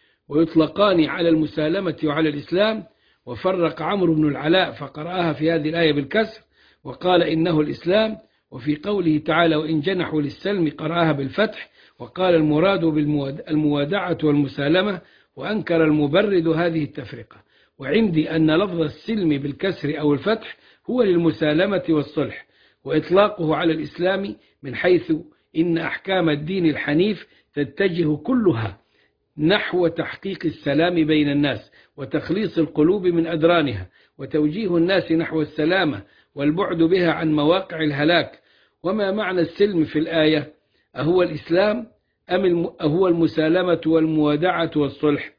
Speaker 1: ويطلقان على المسالمة وعلى الإسلام. وفرق عمرو بن العلاء فقرأها في هذه الآية بالكسر وقال إنه الإسلام، وفي قوله تعالى وإن جنحوا للسلم قرأها بالفتح وقال المراد بالموادعة والمسالمة، وأنكر المبرد هذه التفرقة. وعندي أن لفظ السلم بالكسر أو الفتح هو للمسالمة والصلح، وإطلاقه على الإسلام من حيث إن أحكام الدين الحنيف تتجه كلها نحو تحقيق السلام بين الناس وتخليص القلوب من أدرانها وتوجيه الناس نحو السلامة والبعد بها عن مواقع الهلاك. وما معنى السلم في الآية؟ أهو الإسلام أم أهو المسالمة والموادعة والصلح؟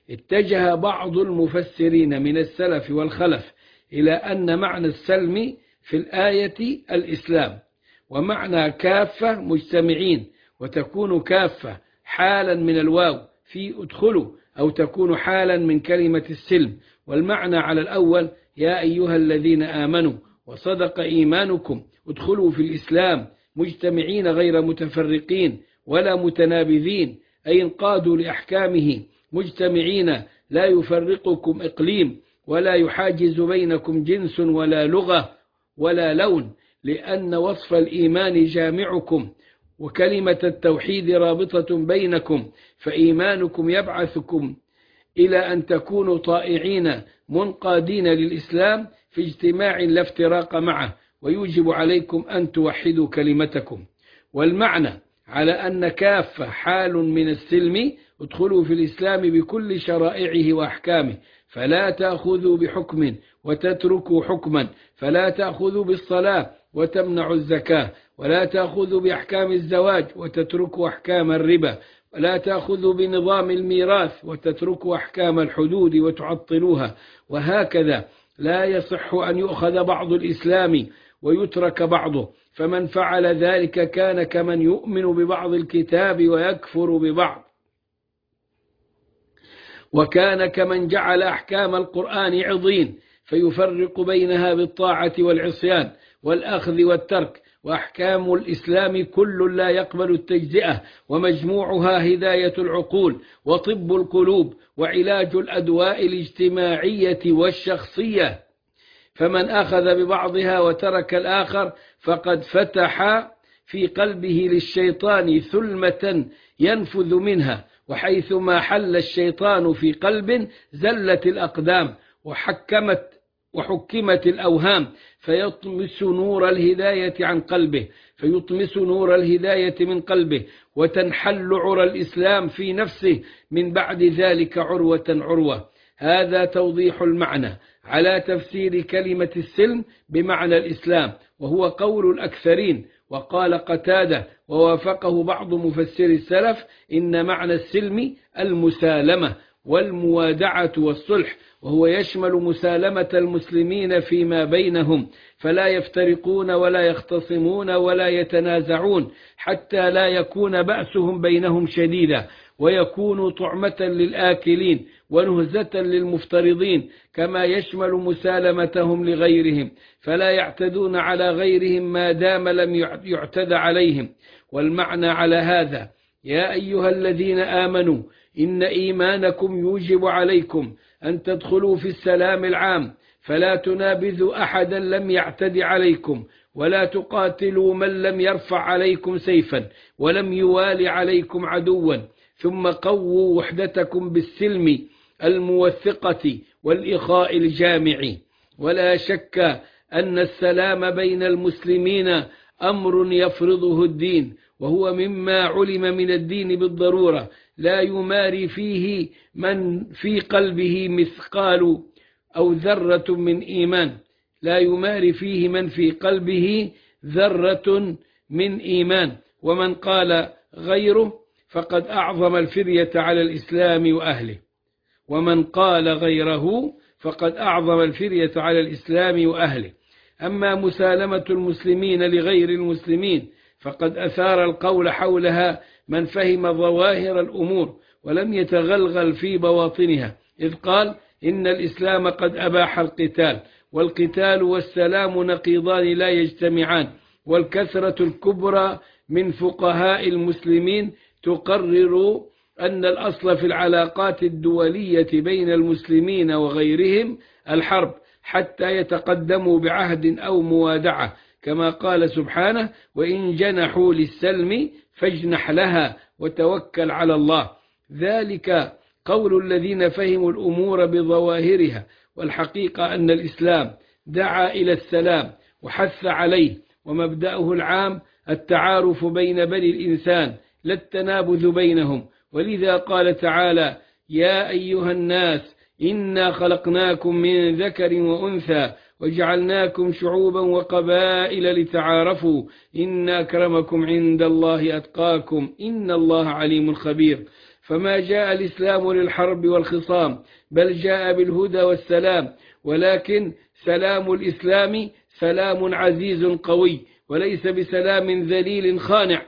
Speaker 1: اتجه بعض المفسرين من السلف والخلف إلى أن معنى السلم في الآية الإسلام، ومعنى كافة مجتمعين، وتكون كافة حالا من الواو في ادخلوا، أو تكون حالا من كلمة السلم. والمعنى على الأول يا أيها الذين آمنوا وصدق إيمانكم ادخلوا في الإسلام مجتمعين غير متفرقين ولا متنابذين، أي انقادوا لأحكامه مجتمعين لا يفرقكم إقليم ولا يحاجز بينكم جنس ولا لغة ولا لون، لأن وصف الإيمان جامعكم وكلمة التوحيد رابطة بينكم، فإيمانكم يبعثكم إلى أن تكونوا طائعين منقادين للإسلام في اجتماع لا افتراق معه، ويوجب عليكم أن توحدوا كلمتكم. والمعنى على أن كافة حال من السلم ادخلوا في الإسلام بكل شرائعه وأحكامه، فلا تأخذوا بحكم وتتركوا حكما، فلا تأخذوا بالصلاة وتمنعوا الزكاة، ولا تأخذوا بأحكام الزواج وتتركوا أحكام الربا، ولا تأخذوا بنظام الميراث وتتركوا أحكام الحدود وتعطلوها. وهكذا لا يصح أن يؤخذ بعض الإسلام ويترك بعضه، فمن فعل ذلك كان كمن يؤمن ببعض الكتاب ويكفر ببعض، وكان كمن جعل أحكام القرآن عضين فيفرق بينها بالطاعة والعصيان والأخذ والترك. وأحكام الإسلام كل لا يقبل التجزئة، ومجموعها هداية العقول وطب القلوب وعلاج الأدواء الاجتماعية والشخصية، فمن أخذ ببعضها وترك الآخر فقد فتح في قلبه للشيطان ثلمة ينفذ منها، وحيثما حل الشيطان في قلب زلت الأقدام وحكمت وحكمت الأوهام، فيطمس نور الهداية عن قلبه فيطمس نور الهداية من قلبه، وتنحل عرى الإسلام في نفسه من بعد ذلك عروة عروة. هذا توضيح المعنى على تفسير كلمة السلم بمعنى الإسلام، وهو قول الأكثرين. وقال قتادة ووافقه بعض مفسر السلف إن معنى السلم المسالمة والموادعة والصلح، وهو يشمل مسالمة المسلمين فيما بينهم، فلا يفترقون ولا يختصمون ولا يتنازعون، حتى لا يكون بأسهم بينهم شديدا، ويكونوا طعمة للآكلين ونهزة للمفترضين، كما يشمل مسالمتهم لغيرهم، فلا يعتدون على غيرهم ما دام لم يعتد عليهم. والمعنى على هذا يا أيها الذين آمنوا إن إيمانكم يوجب عليكم أن تدخلوا في السلام العام، فلا تنابذوا أحدا لم يعتد عليكم، ولا تقاتلوا من لم يرفع عليكم سيفا ولم يوالي عليكم عدوا، ثم قووا وحدتكم بالسلم الموثقة والإخاء الجامع. ولا شك أن السلام بين المسلمين أمر يفرضه الدين، وهو مما علم من الدين بالضرورة، لا يماري فيه من في قلبه مثقال أو ذرة من إيمان لا يماري فيه من في قلبه ذرة من إيمان. ومن قال غيره فقد أعظم الفرية على الإسلام وأهله ومن قال غيره فقد أعظم الفرية على الإسلام وأهله. أما مسالمة المسلمين لغير المسلمين فقد أثار القول حولها من فهم ظواهر الأمور ولم يتغلغل في بواطنها، إذ قال إن الإسلام قد أباح القتال، والقتال والسلام نقيضان لا يجتمعان. والكثرة الكبرى من فقهاء المسلمين تقرر أن الأصل في العلاقات الدولية بين المسلمين وغيرهم الحرب حتى يتقدموا بعهد أو موادعة، كما قال سبحانه: وإن جنحوا للسلم فاجنح لها وتوكل على الله. ذلك قول الذين فهموا الأمور بظواهرها، والحقيقة أن الإسلام دعا إلى السلام وحث عليه، ومبدأه العام التعارف بين بني الإنسان لا التنابذ بينهم. ولذا قال تعالى: يا أيها الناس إنا خلقناكم من ذكر وأنثى وجعلناكم شعوبا وقبائل لتعارفوا إن أكرمكم عند الله أتقاكم إن الله عليم خبير. فما جاء الإسلام للحرب والخصام، بل جاء بالهدى والسلام، ولكن سلام الإسلام سلام عزيز قوي، وليس بسلام ذليل خانع.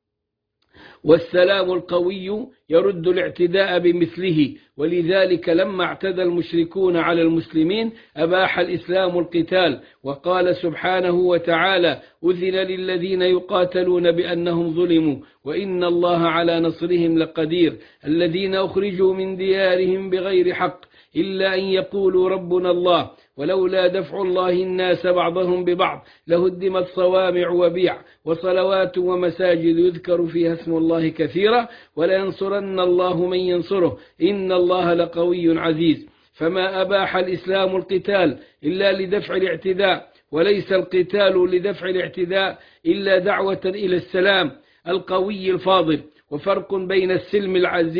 Speaker 1: والسلام القوي يرد الاعتداء بمثله، ولذلك لما اعتدى المشركون على المسلمين أباح الإسلام القتال، وقال سبحانه وتعالى: أذن للذين يقاتلون بأنهم ظلموا وإن الله على نصرهم لقدير، الذين أخرجوا من ديارهم بغير حق إلا أن يقولوا ربنا الله ولولا دفع الله الناس بعضهم ببعض لهدمت صوامع وبيع وصلوات ومساجد يذكر فيها اسم الله كثيرا ولينصرن الله من ينصره إن الله لقوي عزيز. فما أباح الإسلام القتال إلا لدفع الاعتداء، وليس القتال لدفع الاعتداء إلا دعوة إلى السلام القوي الفاضل. وفرق بين السلم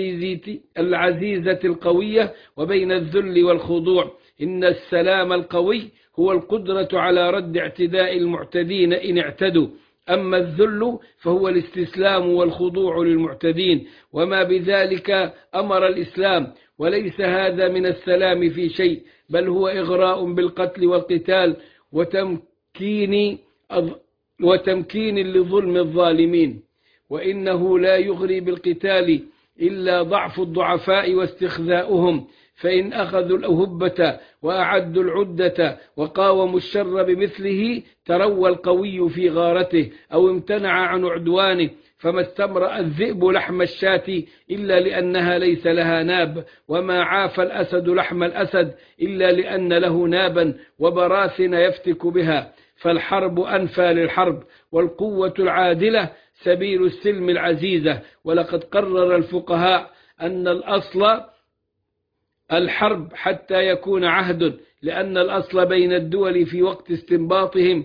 Speaker 1: العزيزة القوية وبين الذل والخضوع. إن السلام القوي هو القدرة على رد اعتداء المعتدين إن اعتدوا، أما الذل فهو الاستسلام والخضوع للمعتدين، وما بذلك أمر الإسلام. وليس هذا من السلام في شيء، بل هو إغراء بالقتل والقتال وتمكين وتمكين لظلم الظالمين. وإنه لا يغري بالقتال إلا ضعف الضعفاء واستخذاؤهم، فإن أخذوا الأهبة وأعدوا العدة وقاوموا الشر بمثله تروى القوي في غارته أو امتنع عن عدوانه. فما استمرأ الذئب لحم الشاة إلا لأنها ليس لها ناب، وما عاف الأسد لحم الأسد إلا لأن له نابا وبراثن يفتك بها. فالحرب أنفى للحرب، والقوة العادلة سبيل السلم العزيزة. ولقد قرر الفقهاء أن الأصل الحرب حتى يكون عهد، لأن الأصل بين الدول في وقت استنباطهم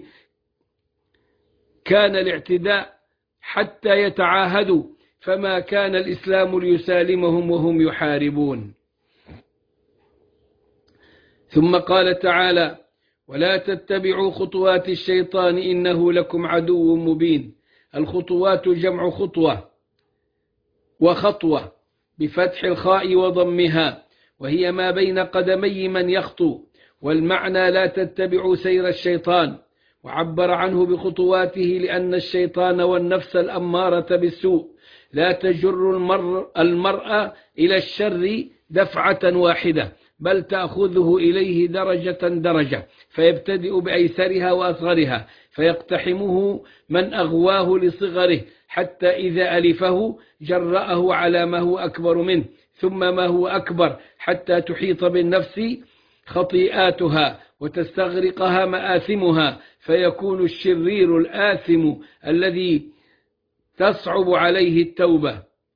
Speaker 1: كان الاعتداء حتى يتعاهدوا، فما كان الإسلام ليسالمهم وهم يحاربون. ثم قال تعالى: ولا تتبعوا خطوات الشيطان إنه لكم عدو مبين. الخطوات جمع خطوة وخطوة بفتح الخاء وضمها، وهي ما بين قدمي من يخطو، والمعنى لا تتبعوا سير الشيطان. وعبر عنه بخطواته لأن الشيطان والنفس الأمارة بالسوء لا تجر المر المرء إلى الشر دفعة واحدة، بل تأخذه إليه درجة درجة، فيبتدئ بأيسرها وأصغرها، فيقتحمه من أغواه لصغره، حتى إذا ألفه جرأه على ما هو أكبر منه، ثم ما هو أكبر، حتى تحيط بالنفس خطيئاتها وتستغرقها مآثمها، فيكون الشرير الآثم الذي تصعب عليه التوبة.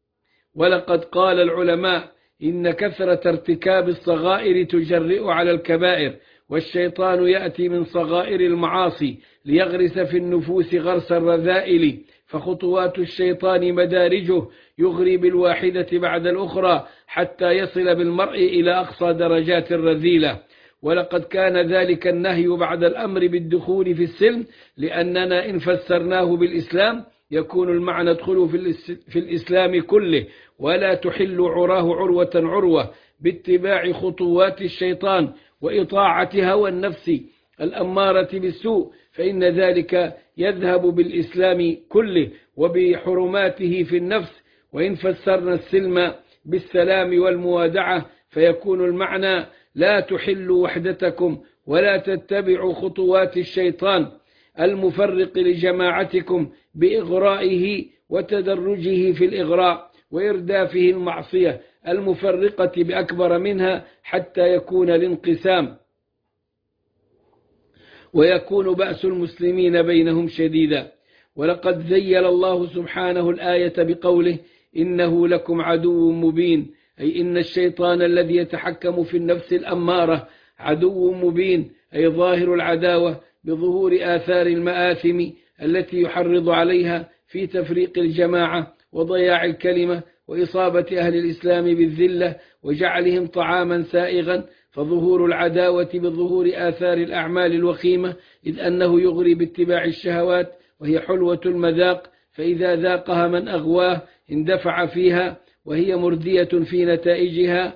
Speaker 1: ولقد قال العلماء إن كثرة ارتكاب الصغائر تجرئ على الكبائر، والشيطان يأتي من صغائر المعاصي ليغرس في النفوس غرس الرذائل، فخطوات الشيطان مدارجه يغري بالواحدة بعد الأخرى حتى يصل بالمرء إلى أقصى درجات الرذيلة. ولقد كان ذلك النهي بعد الأمر بالدخول في السلم، لأننا إن فسرناه بالإسلام يكون المعنى ادخلوا في الإسلام كله، ولا تحل عراه عروة عروة باتباع خطوات الشيطان وإطاعة هوى النفس الأمارة بالسوء، فإن ذلك يذهب بالإسلام كله وبحرماته في النفس. وإن فسرنا السلم بالسلام والموادعة فيكون المعنى لا تحلوا وحدتكم ولا تتبعوا خطوات الشيطان المفرق لجماعتكم بإغرائه وتدرجه في الإغراء وإردافه المعصية المفرقة بأكبر منها حتى يكون الانقسام ويكون بأس المسلمين بينهم شديدا. ولقد زيل الله سبحانه الآية بقوله إنه لكم عدو مبين، أي إن الشيطان الذي يتحكم في النفس الأمارة عدو مبين، أي ظاهر العداوة بظهور آثار المآثم التي يحرض عليها في تفريق الجماعة وضياع الكلمة وإصابة أهل الإسلام بالذلة وجعلهم طعاما سائغا. فظهور العداوة بظهور آثار الأعمال الوخيمة، إذ أنه يغري باتباع الشهوات وهي حلوة المذاق، فإذا ذاقها من أغواه اندفع فيها، وهي مردية في نتائجها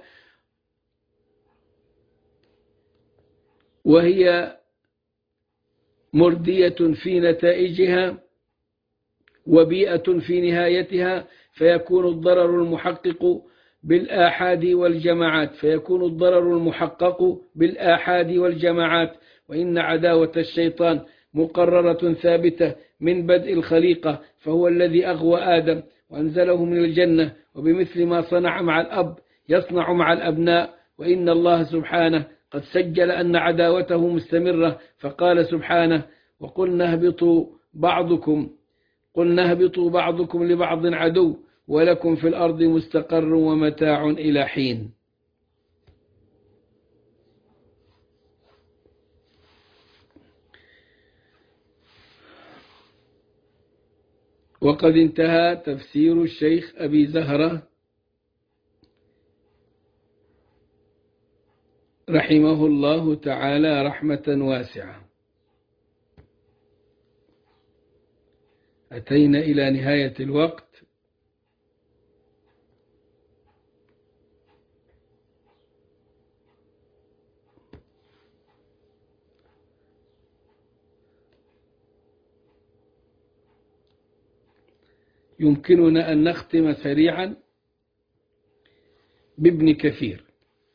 Speaker 1: وهي مردية في نتائجها وبيئة في نهايتها، فيكون الضرر المحقق بالآحاد والجماعات فيكون الضرر المحقق بالآحاد والجماعات. وإن عداوة الشيطان مقررة ثابتة من بدء الخليقة، فهو الذي أغوى آدم وأنزله من الجنة، وبمثل ما صنع مع الأب يصنع مع الأبناء. وإن الله سبحانه قد سجل أن عداوته مستمرة، فقال سبحانه وقلنا اهبطوا بعضكم قلنا اهبطوا بعضكم لبعض عدو ولكم في الأرض مستقر ومتاع إلى حين. وقد انتهى تفسير الشيخ أبي زهرة رحمه الله تعالى رحمة واسعة. أتينا إلى نهاية الوقت، يمكننا أن نختم سريعا بابن كثير.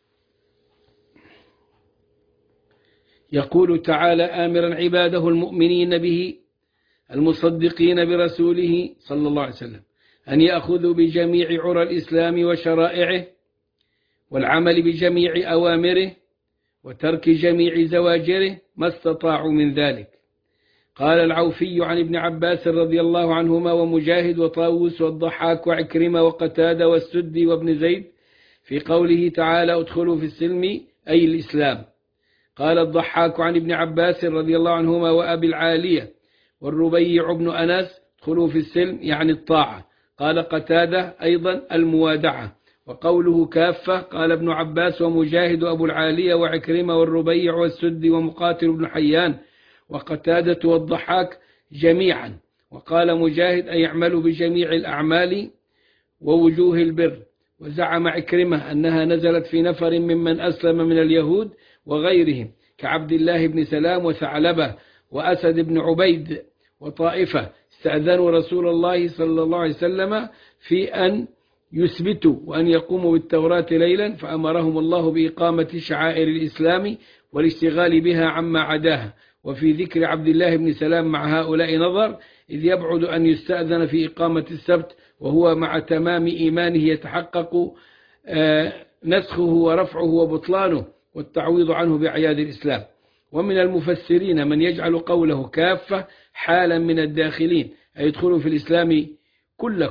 Speaker 1: يقول تعالى آمرا عباده المؤمنين به المصدقين برسوله صلى الله عليه وسلم أن يأخذوا بجميع عرى الإسلام وشرائعه والعمل بجميع أوامره وترك جميع زواجره ما استطاعوا من ذلك. قال العوفي عن ابن عباس رضي الله عنهما ومجاهد وطاووس والضحاك وعكرمة وقتادة والسدي وابن زيد في قوله تعالى ادخلوا في السلم أي الإسلام. قال الضحاك عن ابن عباس رضي الله عنهما وأبي العالية والربيع بن أنس ادخلوا في السلم يعني الطاعة. قال قتادة أيضا الموادعة. وقوله كافة قال ابن عباس ومجاهد وأبو العالية وعكرمة والربيع والسدي ومقاتل بن حيان وقتادة والضحاك جميعا. وقال مجاهد أن يعملوا بجميع الأعمال ووجوه البر. وزعم عكرمة أنها نزلت في نفر ممن أسلم من اليهود وغيرهم كعبد الله بن سلام وثعلبة وأسد بن عبيد وطائفة استأذنوا رسول الله صلى الله عليه وسلم في أن يثبتوا وأن يقوموا بالتوراة ليلا، فأمرهم الله بإقامة شعائر الإسلام والاشتغال بها عما عداها. وفي ذكر عبد الله بن سلام مع هؤلاء نظر، إذ يبعد أن يستأذن في إقامة السبت وهو مع تمام إيمانه يتحقق نسخه ورفعه وبطلانه والتعويض عنه بأعياد الإسلام. ومن المفسرين من يجعل قوله كافة حالا من الداخلين، أي يدخلوا في الإسلام كلكم،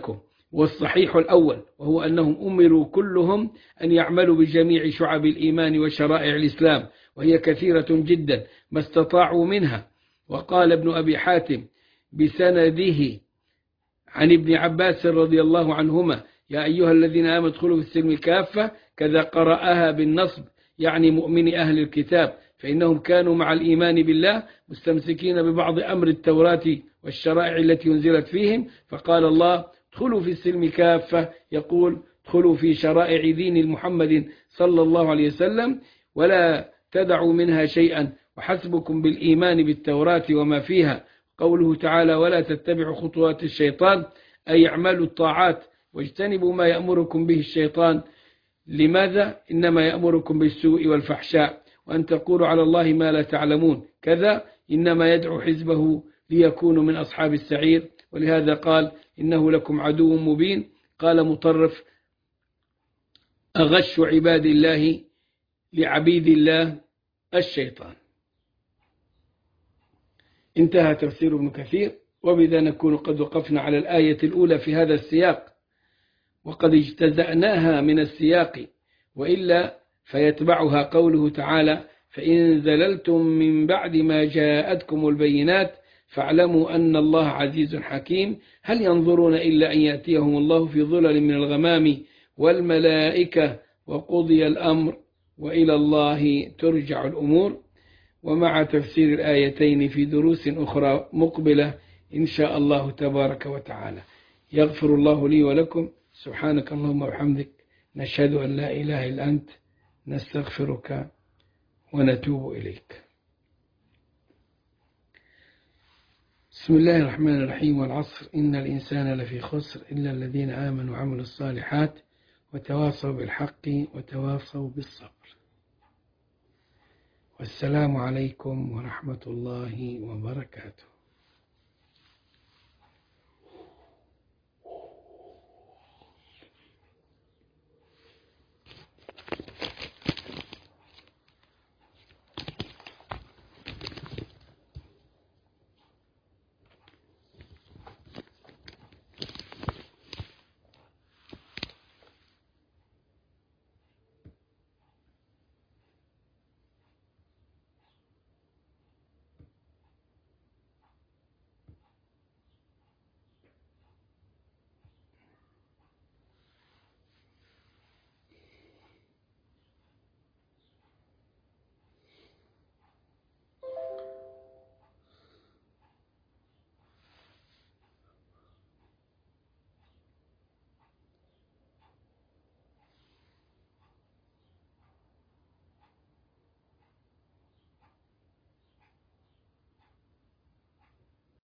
Speaker 1: والصحيح الأول، وهو أنهم أمروا كلهم أن يعملوا بجميع شعب الإيمان وشرائع الإسلام، وهي كثيرة جدا ما استطاعوا منها. وقال ابن أبي حاتم بسنده عن ابن عباس رضي الله عنهما: يا أيها الذين آمنوا ادخلوا في السلم كافة، كذا قرأها بالنصب، يعني مؤمن أهل الكتاب، فإنهم كانوا مع الإيمان بالله مستمسكين ببعض أمر التوراة والشرائع التي أنزلت فيهم، فقال الله: ادخلوا في السلم كافة، يقول ادخلوا في شرائع دين محمد صلى الله عليه وسلم ولا تدعوا منها شيئا، وحسبكم بالإيمان بالتوراة وما فيها. قوله تعالى: ولا تتبعوا خطوات الشيطان، أي اعملوا الطاعات واجتنبوا ما يأمركم به الشيطان. لماذا؟ إنما يأمركم بالسوء والفحشاء وأن تقولوا على الله ما لا تعلمون، كذا إنما يدعو حزبه ليكونوا من أصحاب السعير. ولهذا قال: إنه لكم عدو مبين. قال مطرف: أغش عباد الله لعبيد الله الشيطان. انتهى تفسير ابن كثير، وبذا نكون قد وقفنا على الآية الأولى في هذا السياق، وقد اجتزأناها من السياق، وإلا فيتبعها قوله تعالى: فإن زللتم من بعد ما جاءتكم البينات فاعلموا أن الله عزيز حكيم. هل ينظرون إلا أن يأتيهم الله في ظلل من الغمام والملائكة وقضي الأمر وإلى الله ترجع الأمور. ومع تفسير الآيتين في دروس أخرى مقبلة إن شاء الله تبارك وتعالى. يغفر الله لي ولكم. سبحانك اللهم وبحمدك، نشهد أن لا إله إلا أنت، نستغفرك ونتوب إليك. بسم الله الرحمن الرحيم. والعصر إن الإنسان لفي خسر إلا الذين آمنوا وعملوا الصالحات وتواصوا بالحق وتواصوا بالصبر. والسلام عليكم ورحمة الله وبركاته.